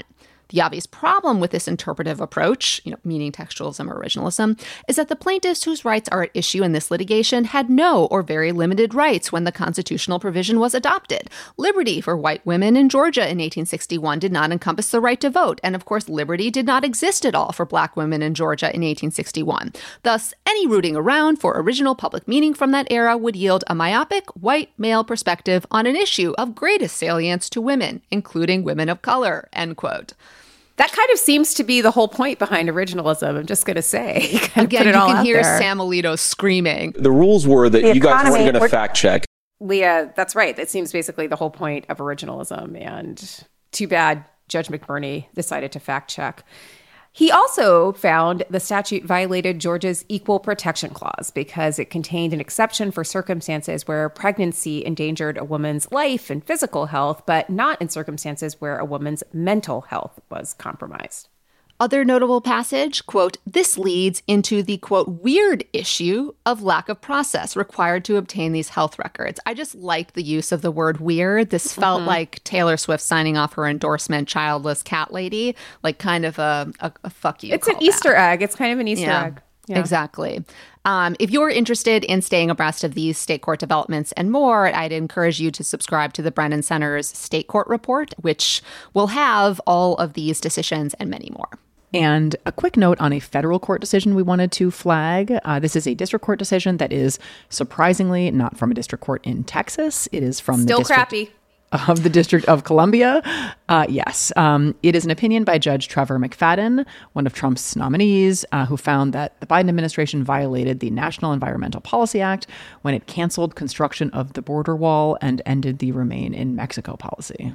The obvious problem with this interpretive approach, you know, meaning textualism or originalism, is that the plaintiffs whose rights are at issue in this litigation had no or very limited rights when the constitutional provision was adopted. Liberty for white women in Georgia in eighteen sixty-one did not encompass the right to vote, and of course, liberty did not exist at all for black women in Georgia in eighteen sixty-one. Thus, any rooting around for original public meaning from that era would yield a myopic, white male perspective on an issue of greatest salience to women, including women of color, end quote. That kind of seems to be the whole point behind originalism, I'm just going to say. Again, you can hear there. Sam Alito screaming. The rules were that the you guys weren't going to were- fact check. Leah, that's right. That seems basically the whole point of originalism. And too bad Judge McBurney decided to fact check. He also found the statute violated Georgia's Equal Protection Clause because it contained an exception for circumstances where pregnancy endangered a woman's life and physical health, but not in circumstances where a woman's mental health was compromised. Other notable passage, quote, this leads into the, quote, weird issue of lack of process required to obtain these health records. I just liked the use of the word weird. This felt mm-hmm. like Taylor Swift signing off her endorsement, childless cat lady, like kind of a, a, a fuck you. It's an Easter egg. It's kind of an Easter yeah, egg. Yeah. Exactly. Um, if you're interested in staying abreast of these state court developments and more, I'd encourage you to subscribe to the Brennan Center's State Court Report, which will have all of these decisions and many more. And a quick note on a federal court decision we wanted to flag. Uh, this is a district court decision that is surprisingly not from a district court in Texas. It is from Still the district crappy. of the District of Columbia. Uh, yes. Um, it is an opinion by Judge Trevor McFadden, one of Trump's nominees, uh, who found that the Biden administration violated the National Environmental Policy Act when it canceled construction of the border wall and ended the Remain in Mexico policy.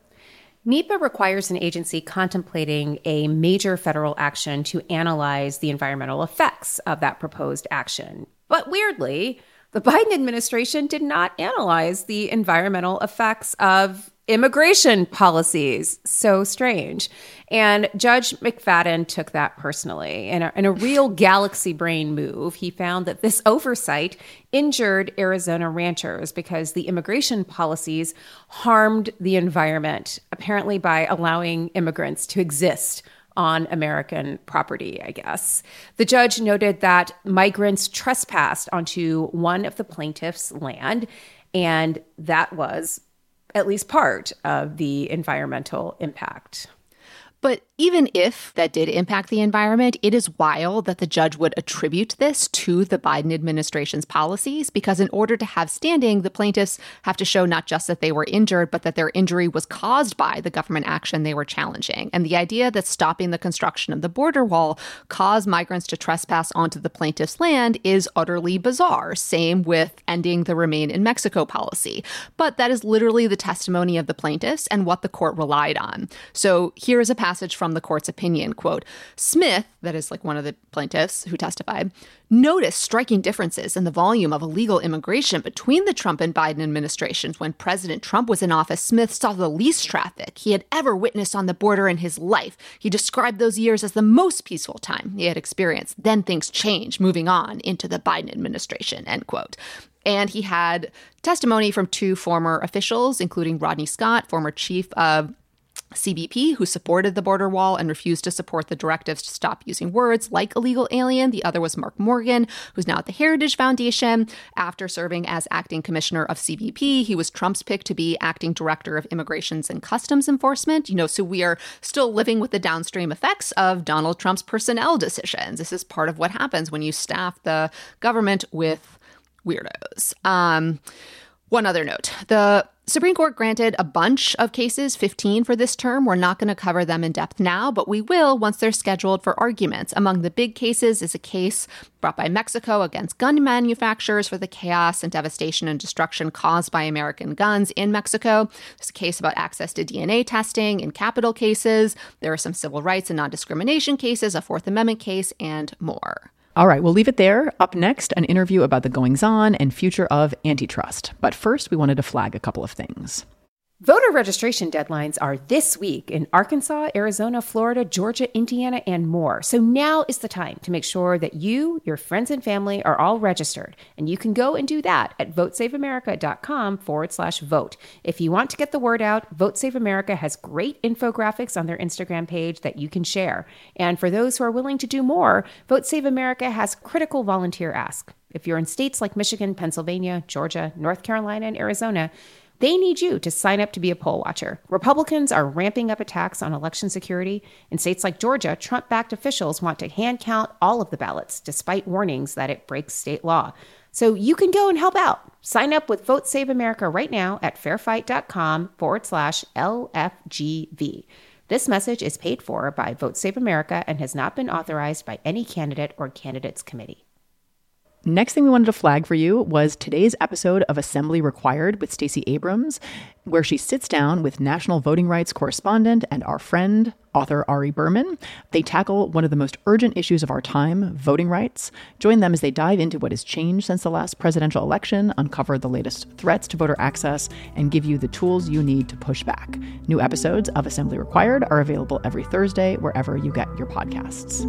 NEPA requires an agency contemplating a major federal action to analyze the environmental effects of that proposed action. But weirdly, the Biden administration did not analyze the environmental effects of immigration policies. So strange. And Judge McFadden took that personally. In a, in a real galaxy brain move, he found that this oversight injured Arizona ranchers because the immigration policies harmed the environment, apparently by allowing immigrants to exist on American property, I guess. The judge noted that migrants trespassed onto one of the plaintiffs' land, and that was at least part of the environmental impact. But even if that did impact the environment, it is wild that the judge would attribute this to the Biden administration's policies, because in order to have standing, the plaintiffs have to show not just that they were injured, but that their injury was caused by the government action they were challenging. And the idea that stopping the construction of the border wall caused migrants to trespass onto the plaintiff's land is utterly bizarre. Same with ending the Remain in Mexico policy. But that is literally the testimony of the plaintiffs and what the court relied on. So here is a passage from the court's opinion, quote, Smith, that is like one of the plaintiffs who testified, noticed striking differences in the volume of illegal immigration between the Trump and Biden administrations. When President Trump was in office, Smith saw the least traffic he had ever witnessed on the border in his life. He described those years as the most peaceful time he had experienced. Then things changed, moving on into the Biden administration, end quote. And he had testimony from two former officials, including Rodney Scott, former chief of C B P, who supported the border wall and refused to support the directives to stop using words like illegal alien. The other was Mark Morgan, who's now at the Heritage Foundation. After serving as acting commissioner of C B P, he was Trump's pick to be acting director of Immigrations and Customs Enforcement. You know, so we are still living with the downstream effects of Donald Trump's personnel decisions. This is part of what happens when you staff the government with weirdos. Um, one other note, the Supreme Court granted a bunch of cases, fifteen for this term. We're not going to cover them in depth now, but we will once they're scheduled for arguments. Among the big cases is a case brought by Mexico against gun manufacturers for the chaos and devastation and destruction caused by American guns in Mexico. There's a case about access to D N A testing in capital cases. There are some civil rights and non-discrimination cases, a Fourth Amendment case, and more. All right, we'll leave it there. Up next, an interview about the goings-on and future of antitrust. But first, we wanted to flag a couple of things. Voter registration deadlines are this week in Arkansas, Arizona, Florida, Georgia, Indiana, and more. So now is the time to make sure that you, your friends, and family are all registered. And you can go and do that at votesaveamerica.com forward slash vote. If you want to get the word out, Vote Save America has great infographics on their Instagram page that you can share. And for those who are willing to do more, Vote Save America has critical volunteer ask. If you're in states like Michigan, Pennsylvania, Georgia, North Carolina, and Arizona, they need you to sign up to be a poll watcher. Republicans are ramping up attacks on election security. In states like Georgia, Trump-backed officials want to hand count all of the ballots, despite warnings that it breaks state law. So you can go and help out. Sign up with Vote Save America right now at fairfight.com forward slash LFGV. This message is paid for by Vote Save America and has not been authorized by any candidate or candidates committee. Next thing we wanted to flag for you was today's episode of Assembly Required with Stacey Abrams, where she sits down with national voting rights correspondent and our friend, author Ari Berman. They tackle one of the most urgent issues of our time, voting rights. Join them as they dive into what has changed since the last presidential election, uncover the latest threats to voter access, and give you the tools you need to push back. New episodes of Assembly Required are available every Thursday wherever you get your podcasts.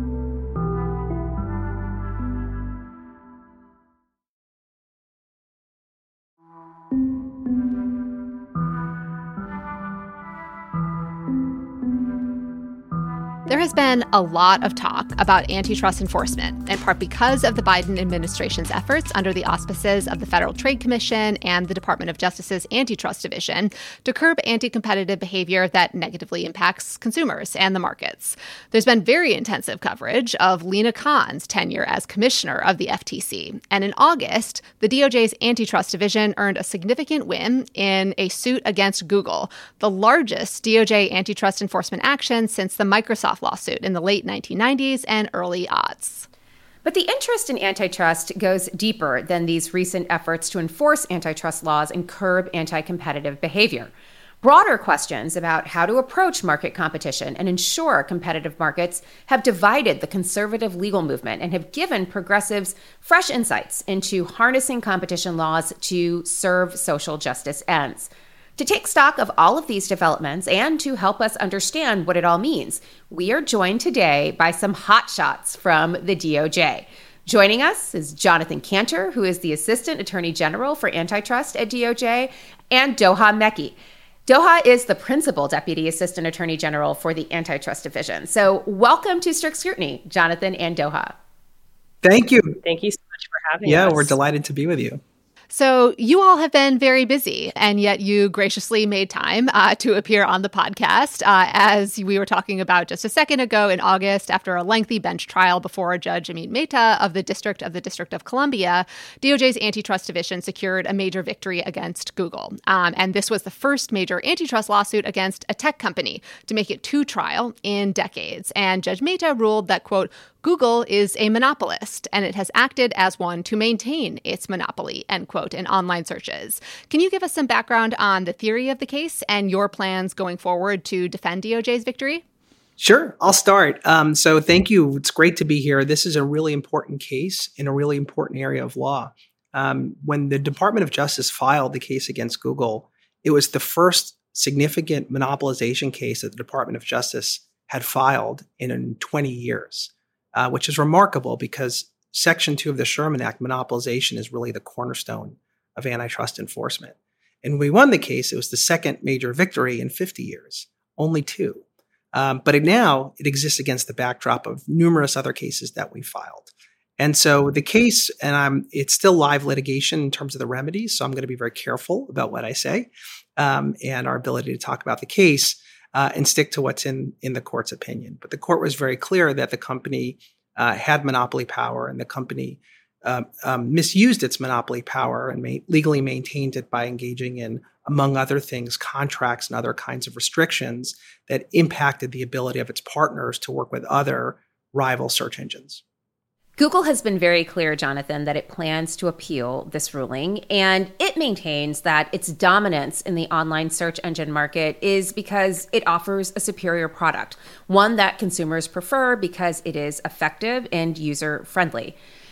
There has been a lot of talk about antitrust enforcement, in part because of the Biden administration's efforts under the auspices of the Federal Trade Commission and the Department of Justice's Antitrust Division to curb anti-competitive behavior that negatively impacts consumers and the markets. There's been very intensive coverage of Lina Khan's tenure as commissioner of the F T C. And in August, the D O J's Antitrust Division earned a significant win in a suit against Google, the largest D O J antitrust enforcement action since the Microsoft lawsuit in the late nineteen nineties and early aughts. But the interest in antitrust goes deeper than these recent efforts to enforce antitrust laws and curb anti-competitive behavior. Broader questions about how to approach market competition and ensure competitive markets have divided the conservative legal movement and have given progressives fresh insights into harnessing competition laws to serve social justice ends. To take stock of all of these developments and to help us understand what it all means, we are joined today by some hotshots from the D O J. Joining us is Jonathan Kanter, who is the Assistant Attorney General for Antitrust at D O J, and Doha Mekki. Doha is the Principal Deputy Assistant Attorney General for the Antitrust Division. So welcome to Strict Scrutiny, Jonathan and Doha. Thank you. Thank you so much for having yeah, us. Yeah, we're delighted to be with you. So you all have been very busy, and yet you graciously made time uh, to appear on the podcast. Uh, as we were talking about just a second ago, in August, after a lengthy bench trial before Judge Amit Mehta of the District of the District of Columbia, D O J's Antitrust Division secured a major victory against Google. Um, and this was the first major antitrust lawsuit against a tech company to make it to trial in decades. And Judge Mehta ruled that, quote, Google is a monopolist, and it has acted as one to maintain its monopoly, end quote, in online searches. Can you give us some background on the theory of the case and your plans going forward to defend D O J's victory? Sure, I'll start. Um, so thank you. It's great to be here. This is a really important case in a really important area of law. Um, when the Department of Justice filed the case against Google, it was the first significant monopolization case that the Department of Justice had filed in, in twenty years. Uh, which is remarkable because Section two of the Sherman Act, monopolization, is really the cornerstone of antitrust enforcement. And when we won the case, it was the second major victory in fifty years, only two. Um, but it, now it exists against the backdrop of numerous other cases that we filed. And so the case, and I'm, it's still live litigation in terms of the remedies, so I'm going to be very careful about what I say um, and our ability to talk about the case. Uh, and stick to what's in, in the court's opinion. But the court was very clear that the company uh, had monopoly power, and the company um, um, misused its monopoly power and ma- legally maintained it by engaging in, among other things, contracts and other kinds of restrictions that impacted the ability of its partners to work with other rival search engines. Google has been very clear, Jonathan, that it plans to appeal this ruling, and it maintains that its dominance in the online search engine market is because it offers a superior product, one that consumers prefer because it is effective and user-friendly.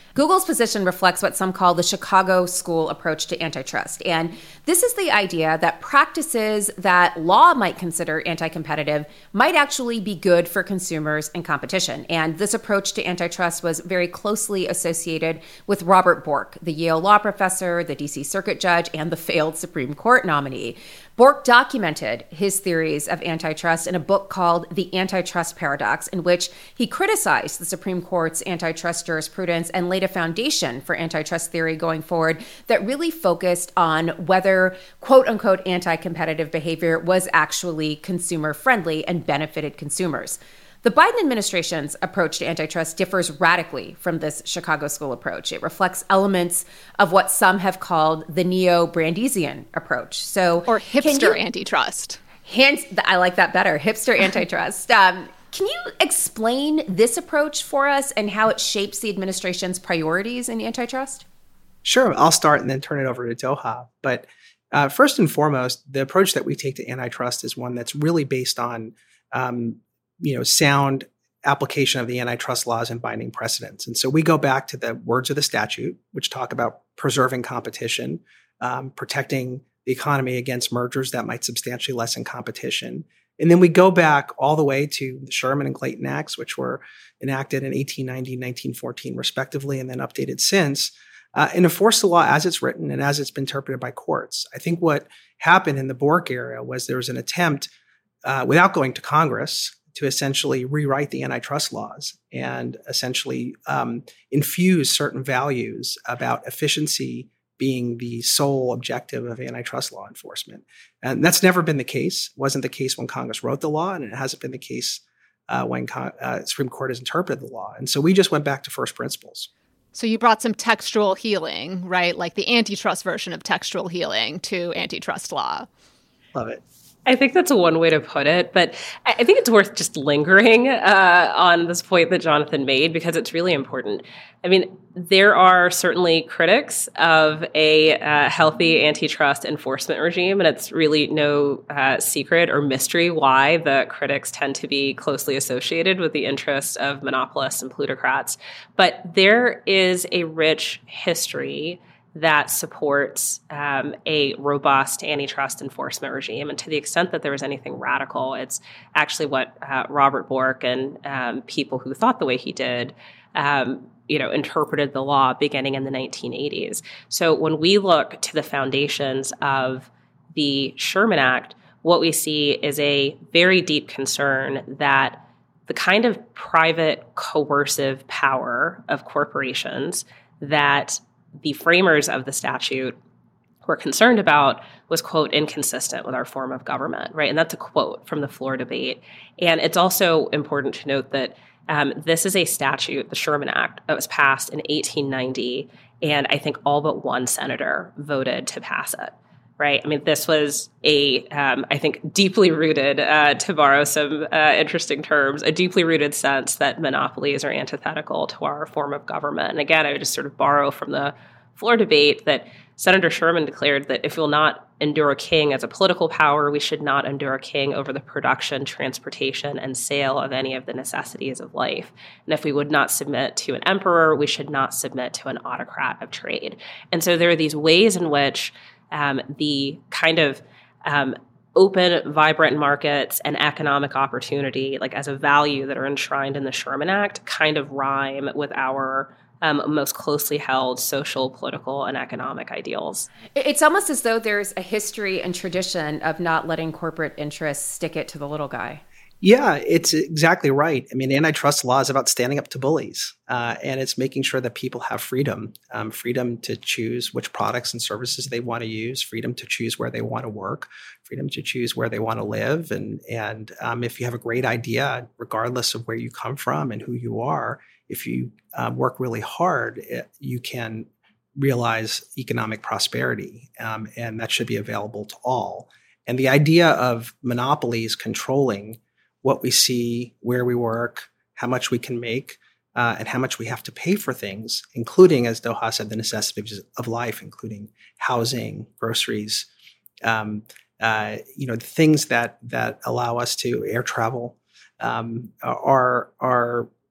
Google's position reflects what some call the Chicago School approach to antitrust. And this is the idea that practices that law might consider anti-competitive might actually be good for consumers and competition. And this approach to antitrust was very closely associated with Robert Bork, the Yale law professor, the D C Circuit judge, and the failed Supreme Court nominee. Bork documented his theories of antitrust in a book called The Antitrust Paradox, in which he criticized the Supreme Court's antitrust jurisprudence and laid a foundation for antitrust theory going forward that really focused on whether quote-unquote anti-competitive behavior was actually consumer-friendly and benefited consumers. The Biden administration's approach to antitrust differs radically from this Chicago School approach. It reflects elements of what some have called the neo-Brandeisian approach. So, or hipster you, antitrust. Hands, I like that better, hipster antitrust. Um, can you explain this approach for us and how it shapes the administration's priorities in antitrust? Sure. I'll start and then turn it over to Doha. But uh, first and foremost, the approach that we take to antitrust is one that's really based on um, you know, sound application of the antitrust laws and binding precedents. And so we go back to the words of the statute, which talk about preserving competition, um, protecting the economy against mergers that might substantially lessen competition. And then we go back all the way to the Sherman and Clayton Acts, which were enacted in eighteen ninety, nineteen fourteen, respectively, and then updated since, uh, and enforce the law as it's written and as it's been interpreted by courts. I think what happened in the Bork era was there was an attempt, uh, without going to Congress, to essentially rewrite the antitrust laws and essentially um, infuse certain values about efficiency being the sole objective of antitrust law enforcement. And that's never been the case. It wasn't the case when Congress wrote the law, and it hasn't been the case uh, when Con- uh, Supreme Court has interpreted the law. And so we just went back to first principles. So you brought some textual healing, right? Like the antitrust version of textual healing to antitrust law. Love it. I think that's one way to put it, but I think it's worth just lingering uh, on this point that Jonathan made because it's really important. I mean, there are certainly critics of a uh, healthy antitrust enforcement regime, and it's really no uh, secret or mystery why the critics tend to be closely associated with the interests of monopolists and plutocrats. But there is a rich history that supports um, a robust antitrust enforcement regime. And to the extent that there was anything radical, it's actually what uh, Robert Bork and um, people who thought the way he did, um, you know, interpreted the law beginning in the nineteen eighties. So when we look to the foundations of the Sherman Act, what we see is a very deep concern that the kind of private coercive power of corporations that the framers of the statute were concerned about was, quote, inconsistent with our form of government, right? And that's a quote from the floor debate. And it's also important to note that um, this is a statute, the Sherman Act, that was passed in eighteen ninety, and I think all but one senator voted to pass it, right? I mean, this was a, um, I think, deeply rooted, uh, to borrow some uh, interesting terms, a deeply rooted sense that monopolies are antithetical to our form of government. And again, I would just sort of borrow from the floor debate that Senator Sherman declared that if we'll not endure a king as a political power, we should not endure a king over the production, transportation, and sale of any of the necessities of life. And if we would not submit to an emperor, we should not submit to an autocrat of trade. And so there are these ways in which Um, the kind of um, open, vibrant markets and economic opportunity, like as a value that are enshrined in the Sherman Act, kind of rhyme with our um, most closely held social, political, and economic ideals. It's almost as though there's a history and tradition of not letting corporate interests stick it to the little guy. Yeah, it's exactly right. I mean, antitrust law is about standing up to bullies, uh, and it's making sure that people have freedom, um, freedom to choose which products and services they want to use, freedom to choose where they want to work, freedom to choose where they want to live. And, and um, if you have a great idea, regardless of where you come from and who you are, if you uh, work really hard, it, you can realize economic prosperity, um, and that should be available to all. And the idea of monopolies controlling what we see, where we work, how much we can make, uh, and how much we have to pay for things, including, as Doha said, the necessities of life, including housing, groceries, um, uh, you know, the things that that allow us to air travel, um, are are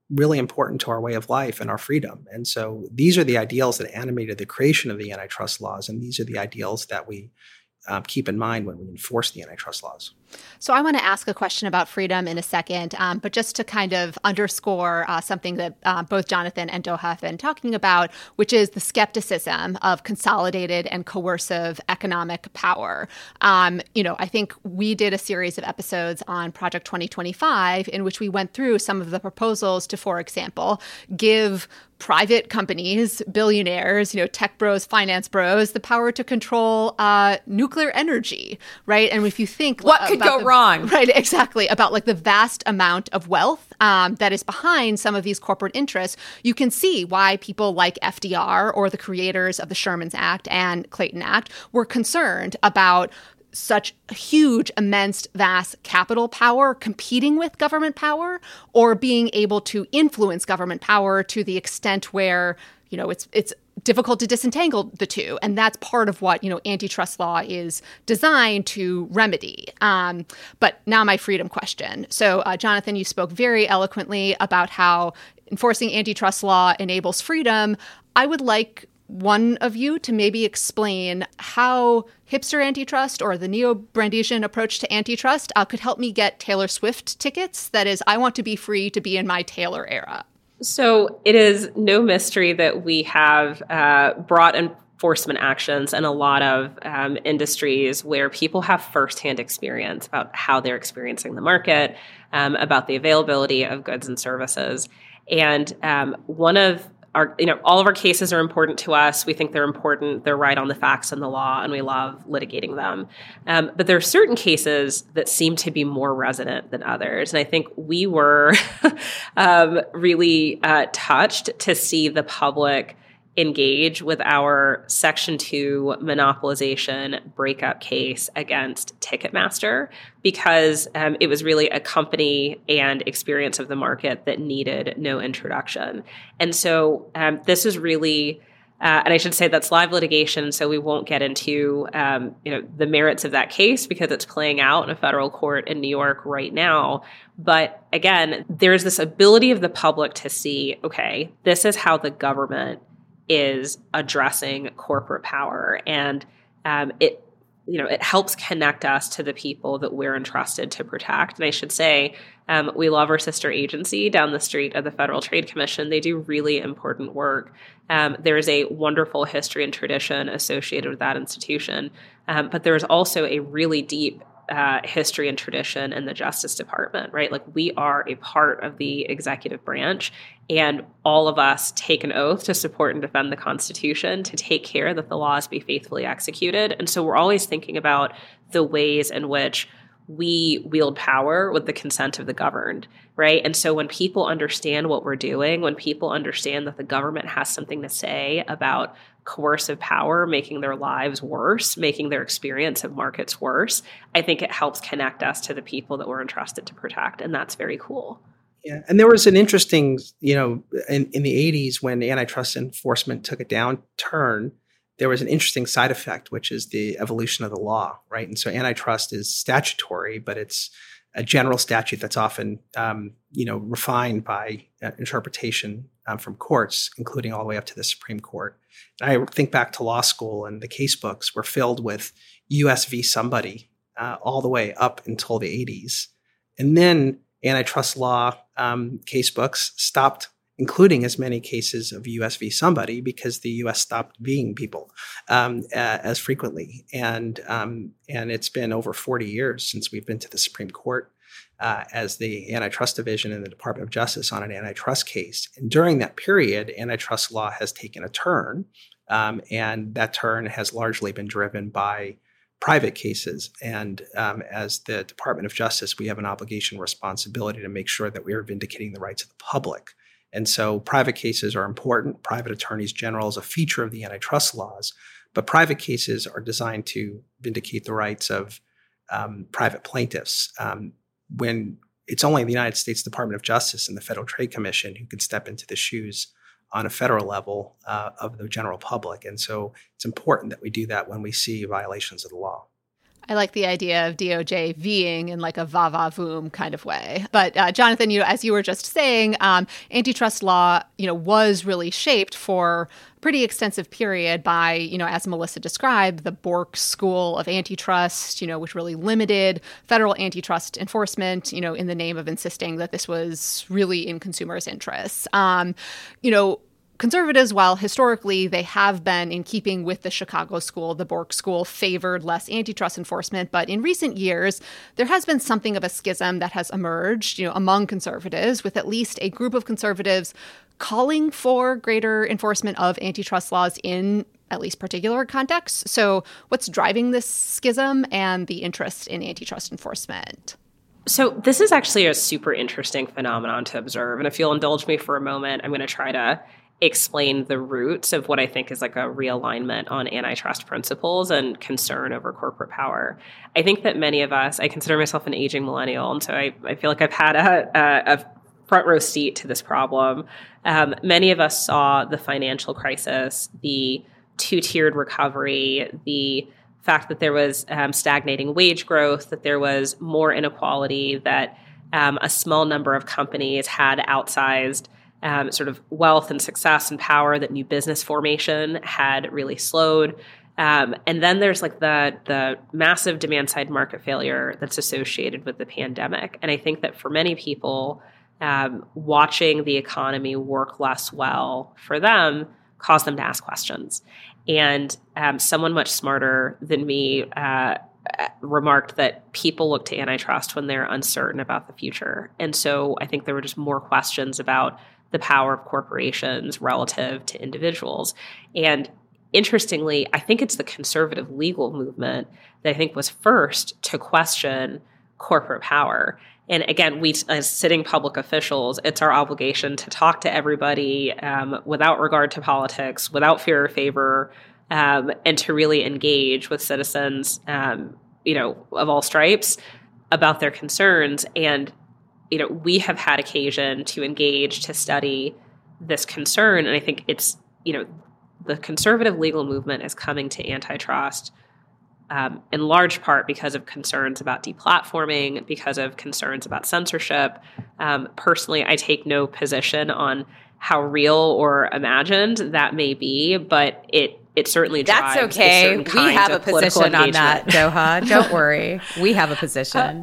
really important to our way of life and our freedom. And so these are the ideals that animated the creation of the antitrust laws, and these are the ideals that we um, keep in mind when we enforce the antitrust laws. So I want to ask a question about freedom in a second, um, but just to kind of underscore uh, something that uh, both Jonathan and Doha have been talking about, which is the skepticism of consolidated and coercive economic power. Um, you know, I think we did a series of episodes on Project twenty twenty-five in which we went through some of the proposals to, for example, give private companies, billionaires, you know, tech bros, finance bros, the power to control uh, nuclear energy, right? And if you think what could go the, wrong, right? Exactly, about like the vast amount of wealth um, that is behind some of these corporate interests, you can see why people like F D R or the creators of the Sherman's Act and Clayton Act were concerned about such huge, immense, vast capital power competing with government power, or being able to influence government power to the extent where, you know, it's it's difficult to disentangle the two. And that's part of what, you know, antitrust law is designed to remedy. Um, but now my freedom question. So, uh, Jonathan, you spoke very eloquently about how enforcing antitrust law enables freedom. I would like one of you to maybe explain how hipster antitrust or the neo-Brandesian approach to antitrust uh, could help me get Taylor Swift tickets. That is, I want to be free to be in my Taylor era. So it is no mystery that we have uh, brought enforcement actions in a lot of um, industries where people have firsthand experience about how they're experiencing the market, um, about the availability of goods and services. And um, one of Our, you know, all of our cases are important to us. We think they're important. They're right on the facts and the law, and we love litigating them. Um, but there are certain cases that seem to be more resonant than others. And I think we were um, really uh, touched to see the public engage with our Section two monopolization breakup case against Ticketmaster, because um, it was really a company and experience of the market that needed no introduction. And so um, this is really, uh, and I should say that's live litigation, so we won't get into um, you know the merits of that case because it's playing out in a federal court in New York right now. But again, there's this ability of the public to see, okay, this is how the government is addressing corporate power, and um, it, you know, it helps connect us to the people that we're entrusted to protect. And I should say, um, we love our sister agency down the street of the Federal Trade Commission. They do really important work. Um, there is a wonderful history and tradition associated with that institution, um, but there is also a really deep Uh, history and tradition in the Justice Department, right? Like we are a part of the executive branch, and all of us take an oath to support and defend the Constitution, to take care that the laws be faithfully executed. And so we're always thinking about the ways in which we wield power with the consent of the governed, right? And so when people understand what we're doing, when people understand that the government has something to say about coercive power making their lives worse, making their experience of markets worse, I think it helps connect us to the people that we're entrusted to protect. And that's very cool. Yeah. And there was an interesting, you know, in, in the eighties when antitrust enforcement took a downturn, there was an interesting side effect, which is the evolution of the law, right? And so antitrust is statutory, but it's a general statute that's often, um, you know, refined by uh, interpretation um, from courts, including all the way up to the Supreme Court. And I think back to law school, and the case books were filled with U S v. somebody uh, all the way up until the eighties. And then antitrust law um, case books stopped including as many cases of U S v. somebody because the U S stopped being people um, uh, as frequently. And um, and it's been over forty years since we've been to the Supreme Court uh, as the antitrust division in the Department of Justice on an antitrust case. And during that period, antitrust law has taken a turn, um, and that turn has largely been driven by private cases. And um, as the Department of Justice, we have an obligation and responsibility to make sure that we are vindicating the rights of the public. And so private cases are important. Private attorneys general is a feature of the antitrust laws, but private cases are designed to vindicate the rights of um, private plaintiffs. Um, when it's only the United States Department of Justice and the Federal Trade Commission who can step into the shoes on a federal level uh, of the general public. And so it's important that we do that when we see violations of the law. I like the idea of D O J V-ing in like a va-va-voom kind of way. But uh, Jonathan, you know, as you were just saying, um, antitrust law, you know, was really shaped for a pretty extensive period by, you know, as Melissa described, the Bork School of Antitrust, you know, which really limited federal antitrust enforcement, you know, in the name of insisting that this was really in consumers' interests. Um, you know, Conservatives, while historically they have been in keeping with the Chicago school, the Bork School favored less antitrust enforcement. But in recent years, there has been something of a schism that has emerged, you know, among conservatives, with at least a group of conservatives calling for greater enforcement of antitrust laws in at least particular contexts. So what's driving this schism and the interest in antitrust enforcement? So this is actually a super interesting phenomenon to observe. And if you'll indulge me for a moment, I'm going to try to explain the roots of what I think is like a realignment on antitrust principles and concern over corporate power. I think that many of us, I consider myself an aging millennial, and so I, I feel like I've had a, a, a front row seat to this problem. Um, many of us saw the financial crisis, the two-tiered recovery, the fact that there was um, stagnating wage growth, that there was more inequality, that um, a small number of companies had outsized Um, sort of wealth and success and power, that new business formation had really slowed. Um, and then there's like the the massive demand side market failure that's associated with the pandemic. And I think that for many people, um, watching the economy work less well for them caused them to ask questions. And um, someone much smarter than me uh, remarked that people look to antitrust when they're uncertain about the future. And so I think there were just more questions about the power of corporations relative to individuals. And interestingly, I think it's the conservative legal movement that I think was first to question corporate power. And again, we as sitting public officials, it's our obligation to talk to everybody um, without regard to politics, without fear or favor, um, and to really engage with citizens, um, you know, of all stripes about their concerns. And you know, we have had occasion to engage, to study this concern. And I think it's, you know, the conservative legal movement is coming to antitrust um, in large part because of concerns about deplatforming, because of concerns about censorship. Um, personally, I take no position on how real or imagined that may be, but it it certainly drives That's okay. a certain We have kind a of political position on that, engagement. Doha. Don't worry. We have a position.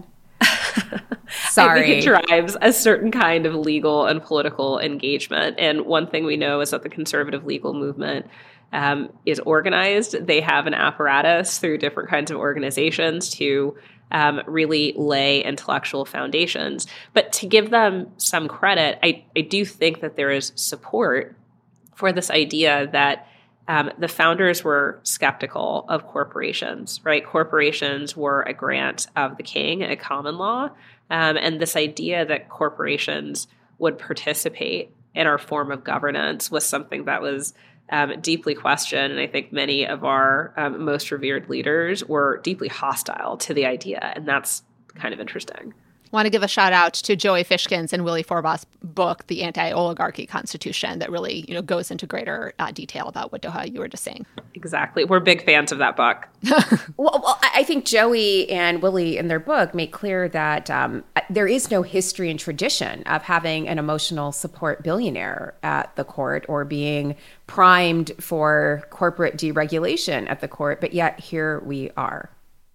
Sorry. I think it drives a certain kind of legal and political engagement. And one thing we know is that the conservative legal movement um, is organized. They have an apparatus through different kinds of organizations to um, really lay intellectual foundations. But to give them some credit, I, I do think that there is support for this idea that Um, the founders were skeptical of corporations, right? Corporations were a grant of the king, a common law. Um, and this idea that corporations would participate in our form of governance was something that was um, deeply questioned. And I think many of our um, most revered leaders were deeply hostile to the idea. And that's kind of interesting. I want to give a shout out to Joey Fishkin's and Willie Forbach's book, The Anti-Oligarchy Constitution, that really, you know, goes into greater uh, detail about what, Doha, you were just saying. Exactly. We're big fans of that book. well, well, I think Joey and Willie in their book make clear that um, there is no history and tradition of having an emotional support billionaire at the court or being primed for corporate deregulation at the court, but yet here we are.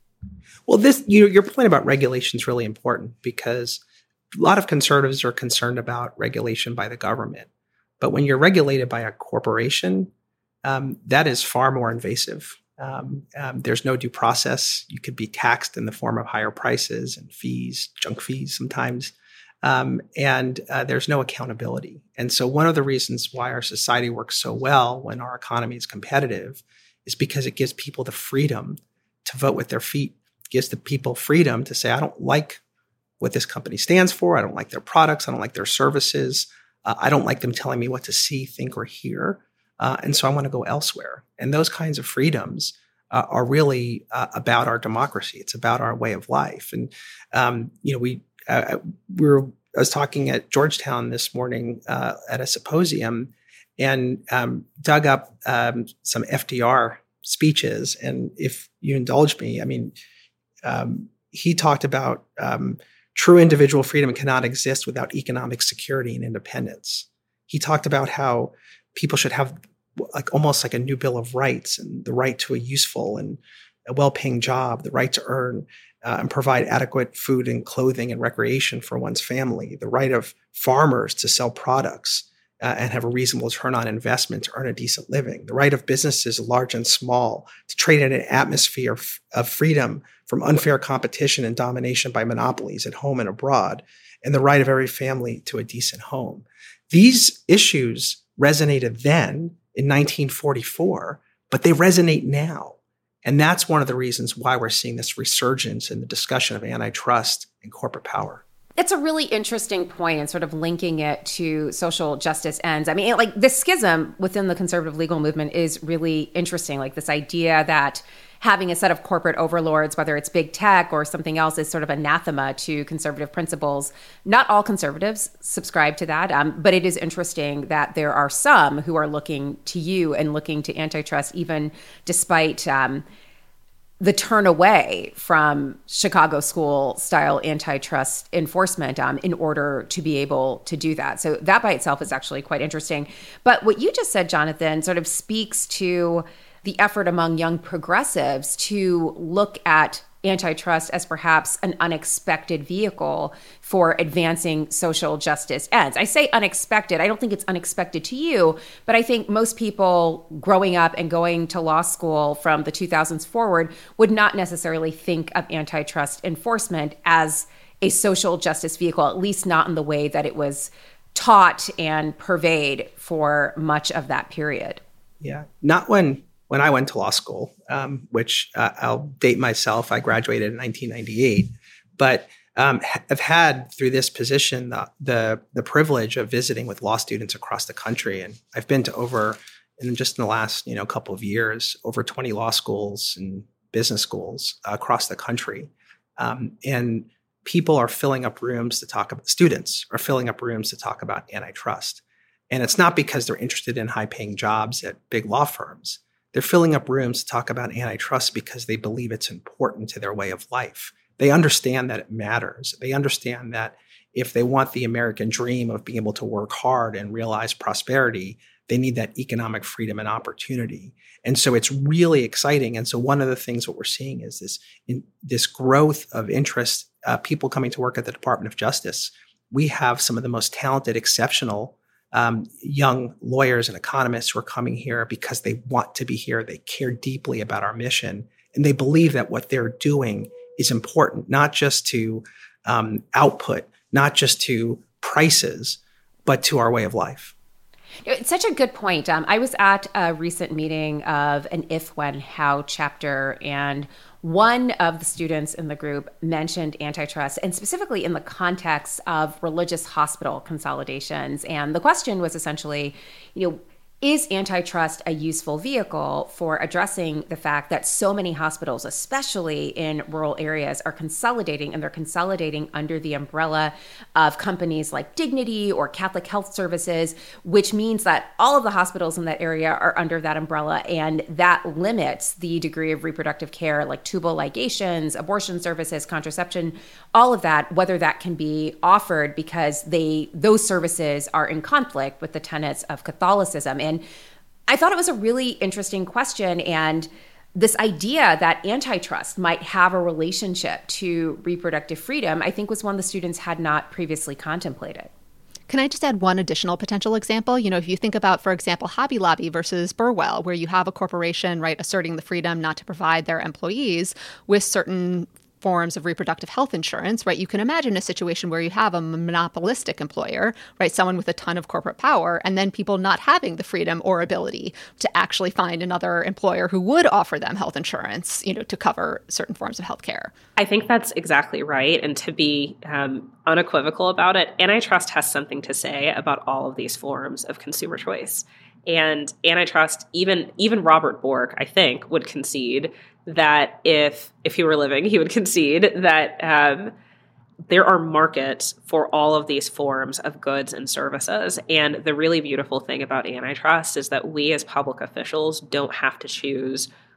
Well, this you know, your point about regulation is really important because a lot of conservatives are concerned about regulation by the government. But when you're regulated by a corporation, um, that is far more invasive. Um, um, there's no due process. You could be taxed in the form of higher prices and fees, junk fees sometimes. Um, and uh, there's no accountability. And so one of the reasons why our society works so well when our economy is competitive is because it gives people the freedom to vote with their feet. Gives the people freedom to say, I don't like what this company stands for. I don't like their products. I don't like their services. Uh, I don't like them telling me what to see, think, or hear. Uh, and so I want to go elsewhere. And those kinds of freedoms uh, are really uh, about our democracy. It's about our way of life. And, um, you know, we, uh, we were, I was talking at Georgetown this morning uh, at a symposium and um, dug up um, some F D R speeches. And if you indulge me, I mean, um, he talked about um, true individual freedom cannot exist without economic security and independence. He talked about how people should have like almost like a new Bill of Rights, and the right to a useful and a well-paying job, the right to earn uh, and provide adequate food and clothing and recreation for one's family, the right of farmers to sell products uh, and have a reasonable return on investment to earn a decent living, the right of businesses, large and small, to trade in an atmosphere of, of freedom from unfair competition and domination by monopolies at home and abroad, and the right of every family to a decent home. These issues resonated then in nineteen forty-four, but they resonate now. And that's one of the reasons why we're seeing this resurgence in the discussion of antitrust and corporate power. It's a really interesting point, and sort of linking it to social justice ends. I mean, like, the schism within the conservative legal movement is really interesting. Like, this idea that having a set of corporate overlords, whether it's big tech or something else, is sort of anathema to conservative principles. Not all conservatives subscribe to that, um, but it is interesting that there are some who are looking to you and looking to antitrust, even despite um, the turn away from Chicago school style antitrust enforcement um, in order to be able to do that. So that by itself is actually quite interesting. But what you just said, Jonathan, sort of speaks to the effort among young progressives to look at antitrust as perhaps an unexpected vehicle for advancing social justice ends. I say unexpected. I don't think it's unexpected to you, but I think most people growing up and going to law school from the two thousands forward would not necessarily think of antitrust enforcement as a social justice vehicle, at least not in the way that it was taught and purveyed for much of that period. Yeah, not when when I went to law school, um, which uh, I'll date myself. I graduated in nineteen ninety-eight, but um, I've had through this position the, the the privilege of visiting with law students across the country, and I've been to over, in just in the last you know couple of years, over twenty law schools and business schools uh, across the country, um, and people are filling up rooms to talk about. Students are filling up rooms to talk about antitrust, and it's not because they're interested in high-paying jobs at big law firms. They're filling up rooms to talk about antitrust because they believe it's important to their way of life. They understand that it matters. They understand that if they want the American dream of being able to work hard and realize prosperity, they need that economic freedom and opportunity. And so it's really exciting. And so one of the things what we're seeing is this, in, this growth of interest, uh, people coming to work at the Department of Justice. We have some of the most talented, exceptional Um, young lawyers and economists who are coming here because they want to be here. They care deeply about our mission, and they believe that what they're doing is important, not just to um, output, not just to prices, but to our way of life. It's such a good point. Um, I was at a recent meeting of an If, When, How chapter, and one of the students in the group mentioned antitrust, and specifically in the context of religious hospital consolidations. And the question was essentially, you know, is antitrust a useful vehicle for addressing the fact that so many hospitals, especially in rural areas, are consolidating, and they're consolidating under the umbrella of companies like Dignity or Catholic Health Services, which means that all of the hospitals in that area are under that umbrella, and that limits the degree of reproductive care, like tubal ligations, abortion services, contraception, all of that, whether that can be offered because they those services are in conflict with the tenets of Catholicism. And And I thought it was a really interesting question. And this idea that antitrust might have a relationship to reproductive freedom, I think, was one the students had not previously contemplated. Can I just add one additional potential example? You know, if you think about, for example, Hobby Lobby versus Burwell, where you have a corporation, right, asserting the freedom not to provide their employees with certain forms of reproductive health insurance, right? You can imagine a situation where you have a monopolistic employer, right? Someone with a ton of corporate power, and then people not having the freedom or ability to actually find another employer who would offer them health insurance, you know, to cover certain forms of healthcare. I think that's exactly right. And to be um, unequivocal about it, antitrust has something to say about all of these forms of consumer choice. And antitrust, even even Robert Bork, I think, would concede that if if he were living, he would concede that um, there are markets for all of these forms of goods and services. And the really beautiful thing about antitrust is that we as public officials don't have to choose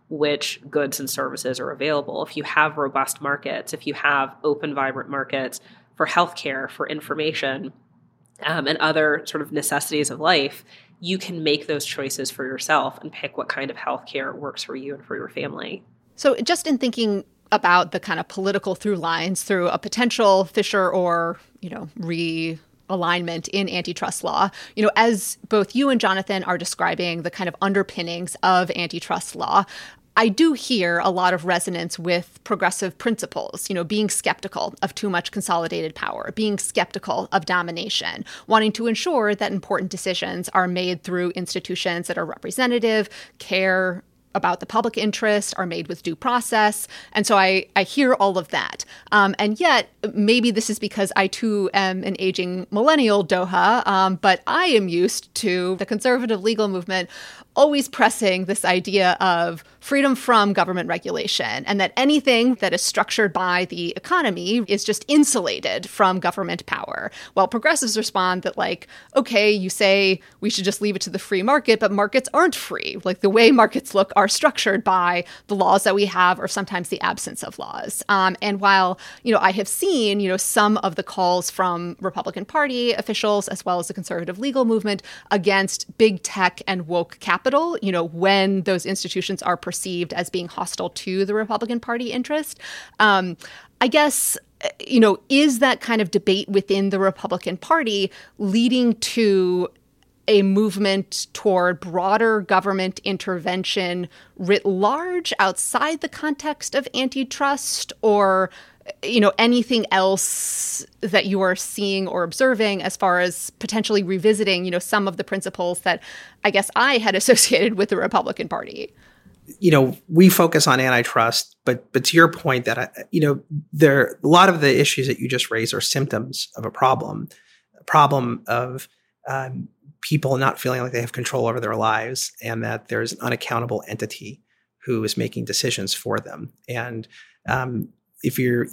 which goods and services are available. If you have robust markets, if you have open, vibrant markets for healthcare, for information, um, and other sort of necessities of life, you can make those choices for yourself and pick what kind of healthcare works for you and for your family. So just in thinking about the kind of political through lines through a potential Fisher or, you know, re alignment in antitrust law, you know, as both you and Jonathan are describing the kind of underpinnings of antitrust law, I do hear a lot of resonance with progressive principles, you know, being skeptical of too much consolidated power, being skeptical of domination, wanting to ensure that important decisions are made through institutions that are representative, care about the public interest, are made with due process. And so I, I hear all of that. Um, and yet, maybe this is because I too am an aging millennial, Doha, um, but I am used to the conservative legal movement always pressing this idea of freedom from government regulation, and that anything that is structured by the economy is just insulated from government power. While progressives respond that, like, okay, you say we should just leave it to the free market, but markets aren't free. Like, the way markets look are structured by the laws that we have, or sometimes the absence of laws. Um, and while, you know, I have seen, you know, some of the calls from Republican Party officials, as well as the conservative legal movement, against big tech and woke capital, you know, when those institutions are perceived as being hostile to the Republican Party interest. Um, I guess, you know, is that kind of debate within the Republican Party leading to a movement toward broader government intervention writ large outside the context of antitrust, or, you know, anything else that you are seeing or observing as far as potentially revisiting, you know, some of the principles that I guess I had associated with the Republican Party? You know, we focus on antitrust, but but to your point that, I, you know, there a lot of the issues that you just raised are symptoms of a problem, a problem of um, people not feeling like they have control over their lives, and that there's an unaccountable entity who is making decisions for them. And um, if you're,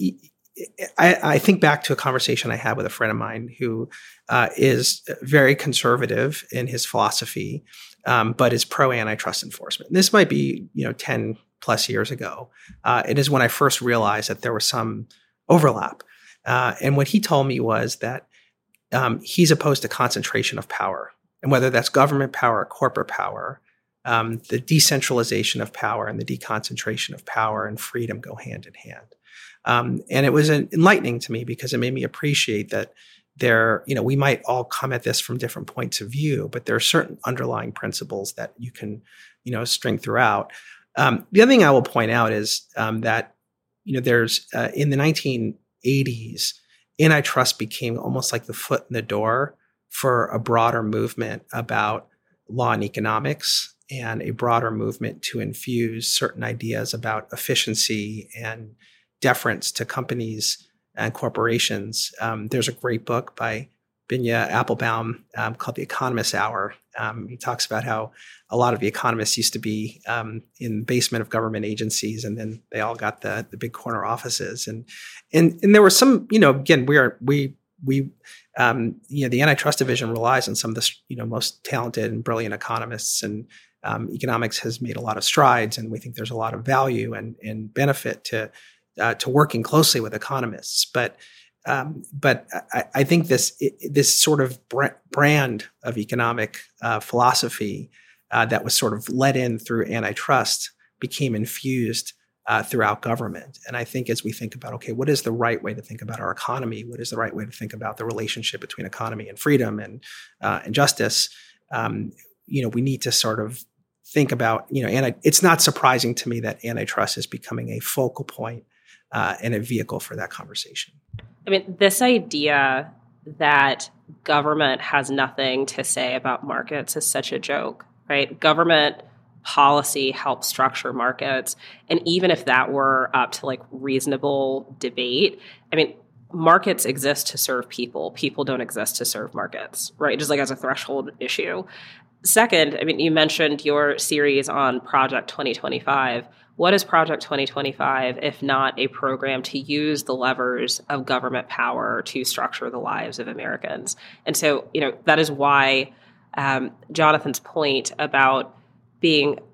I, I think back to a conversation I had with a friend of mine who uh, is very conservative in his philosophy, um, but is pro antitrust enforcement. This might be, you know, ten plus years ago. Uh, it is when I first realized that there was some overlap. Uh, and what he told me was that um, he's opposed to concentration of power. And whether that's government power or corporate power, um, the decentralization of power and the deconcentration of power and freedom go hand in hand. Um, and it was enlightening to me because it made me appreciate that there, you know, we might all come at this from different points of view, but there are certain underlying principles that you can, you know, string throughout. Um, the other thing I will point out is um, that, you know, there's uh, in the nineteen eighties, antitrust became almost like the foot in the door for a broader movement about law and economics, and a broader movement to infuse certain ideas about efficiency and deference to companies and corporations. Um, there's a great book by Binya Applebaum um, called The Economist's Hour. Um, he talks about how a lot of the economists used to be um, in the basement of government agencies, and then they all got the the big corner offices. And and and there were some, you know, again, we are we we um, you know, the antitrust division relies on some of the, you know, most talented and brilliant economists, and um, economics has made a lot of strides, and we think there's a lot of value and and benefit to uh, to working closely with economists. But Um, but I, I think this this sort of brand of economic uh, philosophy uh, that was sort of let in through antitrust became infused uh, throughout government. And I think as we think about, okay, what is the right way to think about our economy? What is the right way to think about the relationship between economy and freedom and uh, and justice? Um, you know, we need to sort of think about, you know, and it's not surprising to me that antitrust is becoming a focal point uh, and a vehicle for that conversation. I mean, this idea that government has nothing to say about markets is such a joke, right? Government policy helps structure markets. And even if that were up to like reasonable debate, I mean, markets exist to serve people. People don't exist to serve markets, right? Just like as a threshold issue. Second, I mean, you mentioned your series on Project twenty twenty-five. What is Project twenty twenty-five if not a program to use the levers of government power to structure the lives of Americans? And so, you know, that is why um, Jonathan's point about being,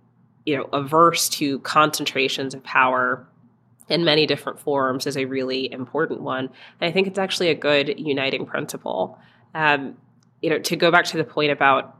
you know, averse to concentrations of power in many different forms is a really important one. And I think it's actually a good uniting principle. Um, you know, to go back to the point about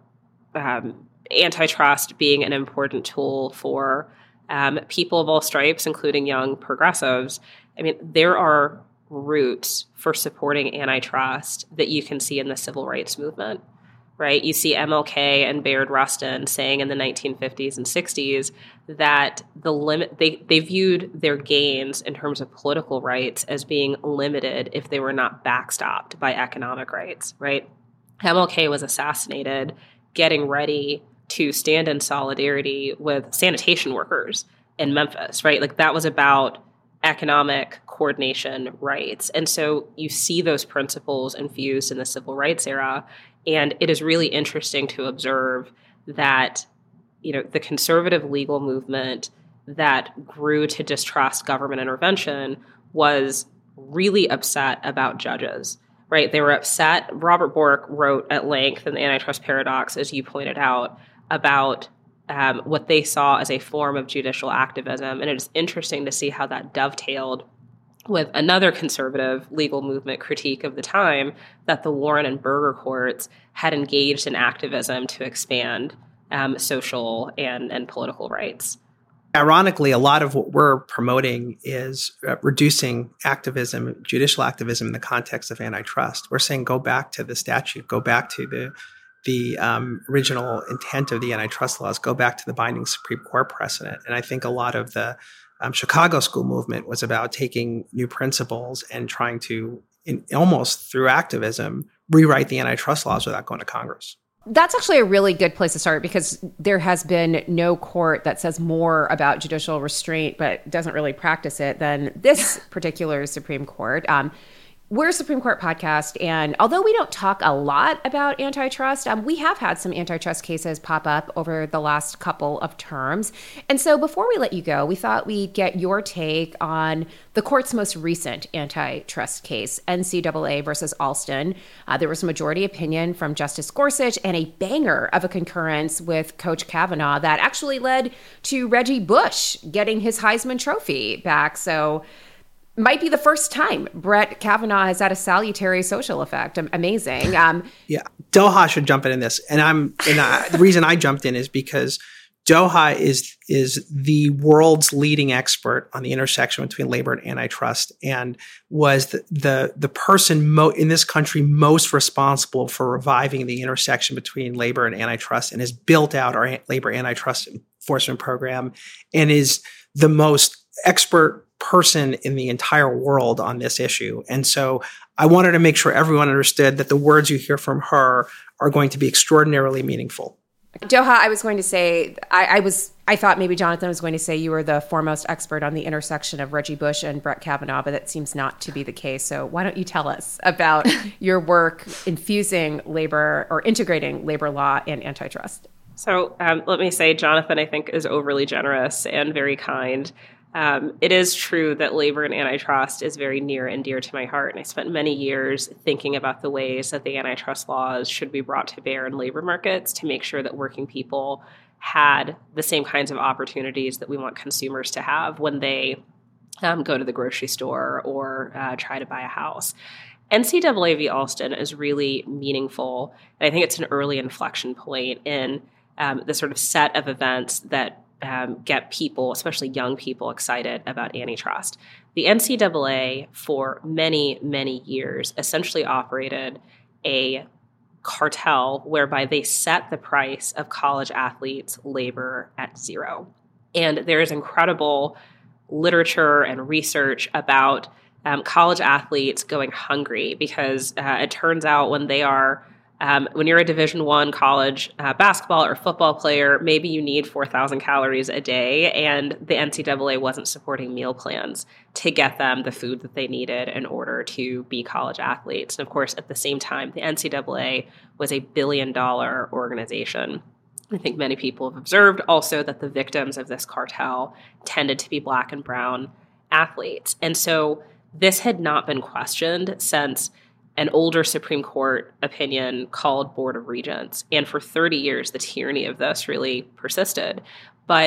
um, antitrust being an important tool for um, people of all stripes, including young progressives, I mean, there are roots for supporting antitrust that you can see in the civil rights movement, right? You see M L K and Bayard Rustin saying in the nineteen fifties and sixties that the limit they, they viewed their gains in terms of political rights as being limited if they were not backstopped by economic rights, right? M L K was assassinated getting ready to stand in solidarity with sanitation workers in Memphis, right? Like that was about economic coordination rights. And so you see those principles infused in the civil rights era. And it is really interesting to observe that, you know, the conservative legal movement that grew to distrust government intervention was really upset about judges, right? They were upset. Robert Bork wrote at length in the Antitrust Paradox, as you pointed out, about um, what they saw as a form of judicial activism. And it is interesting to see how that dovetailed with another conservative legal movement critique of the time that the Warren and Burger courts had engaged in activism to expand um, social and, and political rights. Ironically, a lot of what we're promoting is uh, reducing activism, judicial activism in the context of antitrust. We're saying go back to the statute, go back to the the um, original intent of the antitrust laws, go back to the binding Supreme Court precedent. And I think a lot of the um, Chicago school movement was about taking new principles and trying to, in, almost through activism, rewrite the antitrust laws without going to Congress. That's actually a really good place to start because there has been no court that says more about judicial restraint but doesn't really practice it than this particular Supreme Court. Um, We're a Supreme Court podcast, and although we don't talk a lot about antitrust, um, we have had some antitrust cases pop up over the last couple of terms. And so before we let you go, we thought we'd get your take on the court's most recent antitrust case, N C double A versus Alston. Uh, there was a majority opinion from Justice Gorsuch and a banger of a concurrence with Coach Kavanaugh that actually led to Reggie Bush getting his Heisman Trophy back. So might be the first time Brett Kavanaugh has had a salutary social effect. Amazing. Um, yeah, Doha should jump in in this. And I'm and I, the reason I jumped in is because Doha is is the world's leading expert on the intersection between labor and antitrust, and was the the, the person mo- in this country most responsible for reviving the intersection between labor and antitrust, and has built out our an- labor antitrust enforcement program, and is the most expert person in the entire world on this issue. And so I wanted to make sure everyone understood that the words you hear from her are going to be extraordinarily meaningful. Doha, I was going to say, I, I was, I thought maybe Jonathan was going to say you were the foremost expert on the intersection of Reggie Bush and Brett Kavanaugh, but that seems not to be the case. So why don't you tell us about your work infusing labor or integrating labor law and antitrust? So um, let me say, Jonathan, I think, is overly generous and very kind. Um, it is true that labor and antitrust is very near and dear to my heart. And I spent many years thinking about the ways that the antitrust laws should be brought to bear in labor markets to make sure that working people had the same kinds of opportunities that we want consumers to have when they um, go to the grocery store or uh, try to buy a house. N C double A v. Alston is really meaningful. And I think it's an early inflection point in um, the sort of set of events that Um, get people, especially young people, excited about antitrust. The N C double A, for many, many years, essentially operated a cartel whereby they set the price of college athletes' labor at zero. And there is incredible literature and research about um, college athletes going hungry because uh, it turns out when they are Um, when you're a Division One college uh, basketball or football player, maybe you need four thousand calories a day, and the N C double A wasn't supporting meal plans to get them the food that they needed in order to be college athletes. And of course, at the same time, the N C double A was a billion-dollar organization. I think many people have observed also that the victims of this cartel tended to be Black and brown athletes. And so this had not been questioned since an older Supreme Court opinion called Board of Regents. And for thirty years, the tyranny of this really persisted. But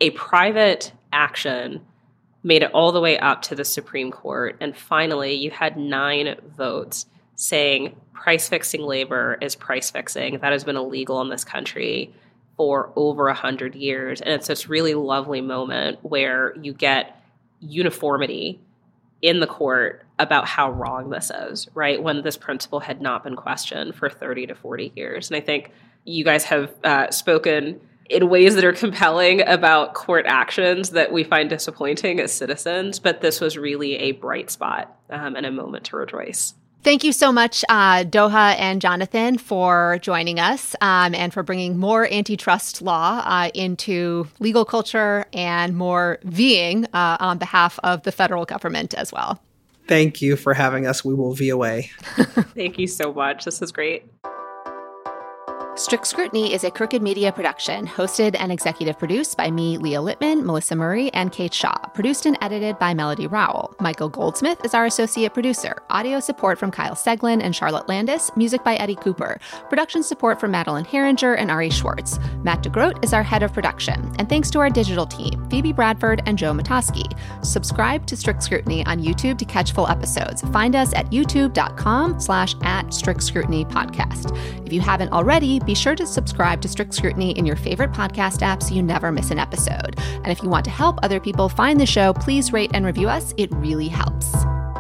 a private action made it all the way up to the Supreme Court. And finally, you had nine votes saying price fixing labor is price fixing. That has been illegal in this country for over one hundred years. And it's this really lovely moment where you get uniformity in the court about how wrong this is, right? When this principle had not been questioned for thirty to forty years. And I think you guys have uh, spoken in ways that are compelling about court actions that we find disappointing as citizens, but this was really a bright spot um, and a moment to rejoice. Thank you so much, uh, Doha and Jonathan, for joining us um, and for bringing more antitrust law uh, into legal culture and more veeing uh, on behalf of the federal government as well. Thank you for having us. We will V away. Thank you so much. This is great. Strict Scrutiny is a Crooked Media production, hosted and executive produced by me, Leah Littman, Melissa Murray, and Kate Shaw. Produced and edited by Melody Rowell. Michael Goldsmith is our associate producer. Audio support from Kyle Seglin and Charlotte Landis. Music by Eddie Cooper. Production support from Madeline Herringer and Ari Schwartz. Matt DeGroat is our head of production. And thanks to our digital team, Phoebe Bradford and Joe Matoski. Subscribe to Strict Scrutiny on YouTube to catch full episodes. Find us at youtube.com slash at Strict Scrutiny Podcast. If you haven't already, be sure to subscribe to Strict Scrutiny in your favorite podcast app so you never miss an episode. And if you want to help other people find the show, please rate and review us. It really helps.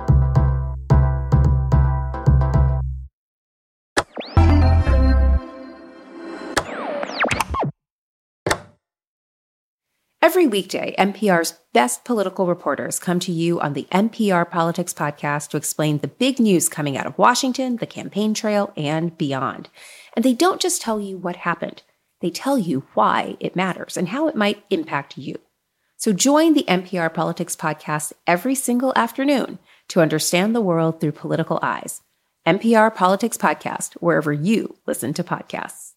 Every weekday, N P R's best political reporters come to you on the N P R Politics Podcast to explain the big news coming out of Washington, the campaign trail, and beyond. And they don't just tell you what happened. They tell you why it matters and how it might impact you. So join the N P R Politics Podcast every single afternoon to understand the world through political eyes. N P R Politics Podcast, wherever you listen to podcasts.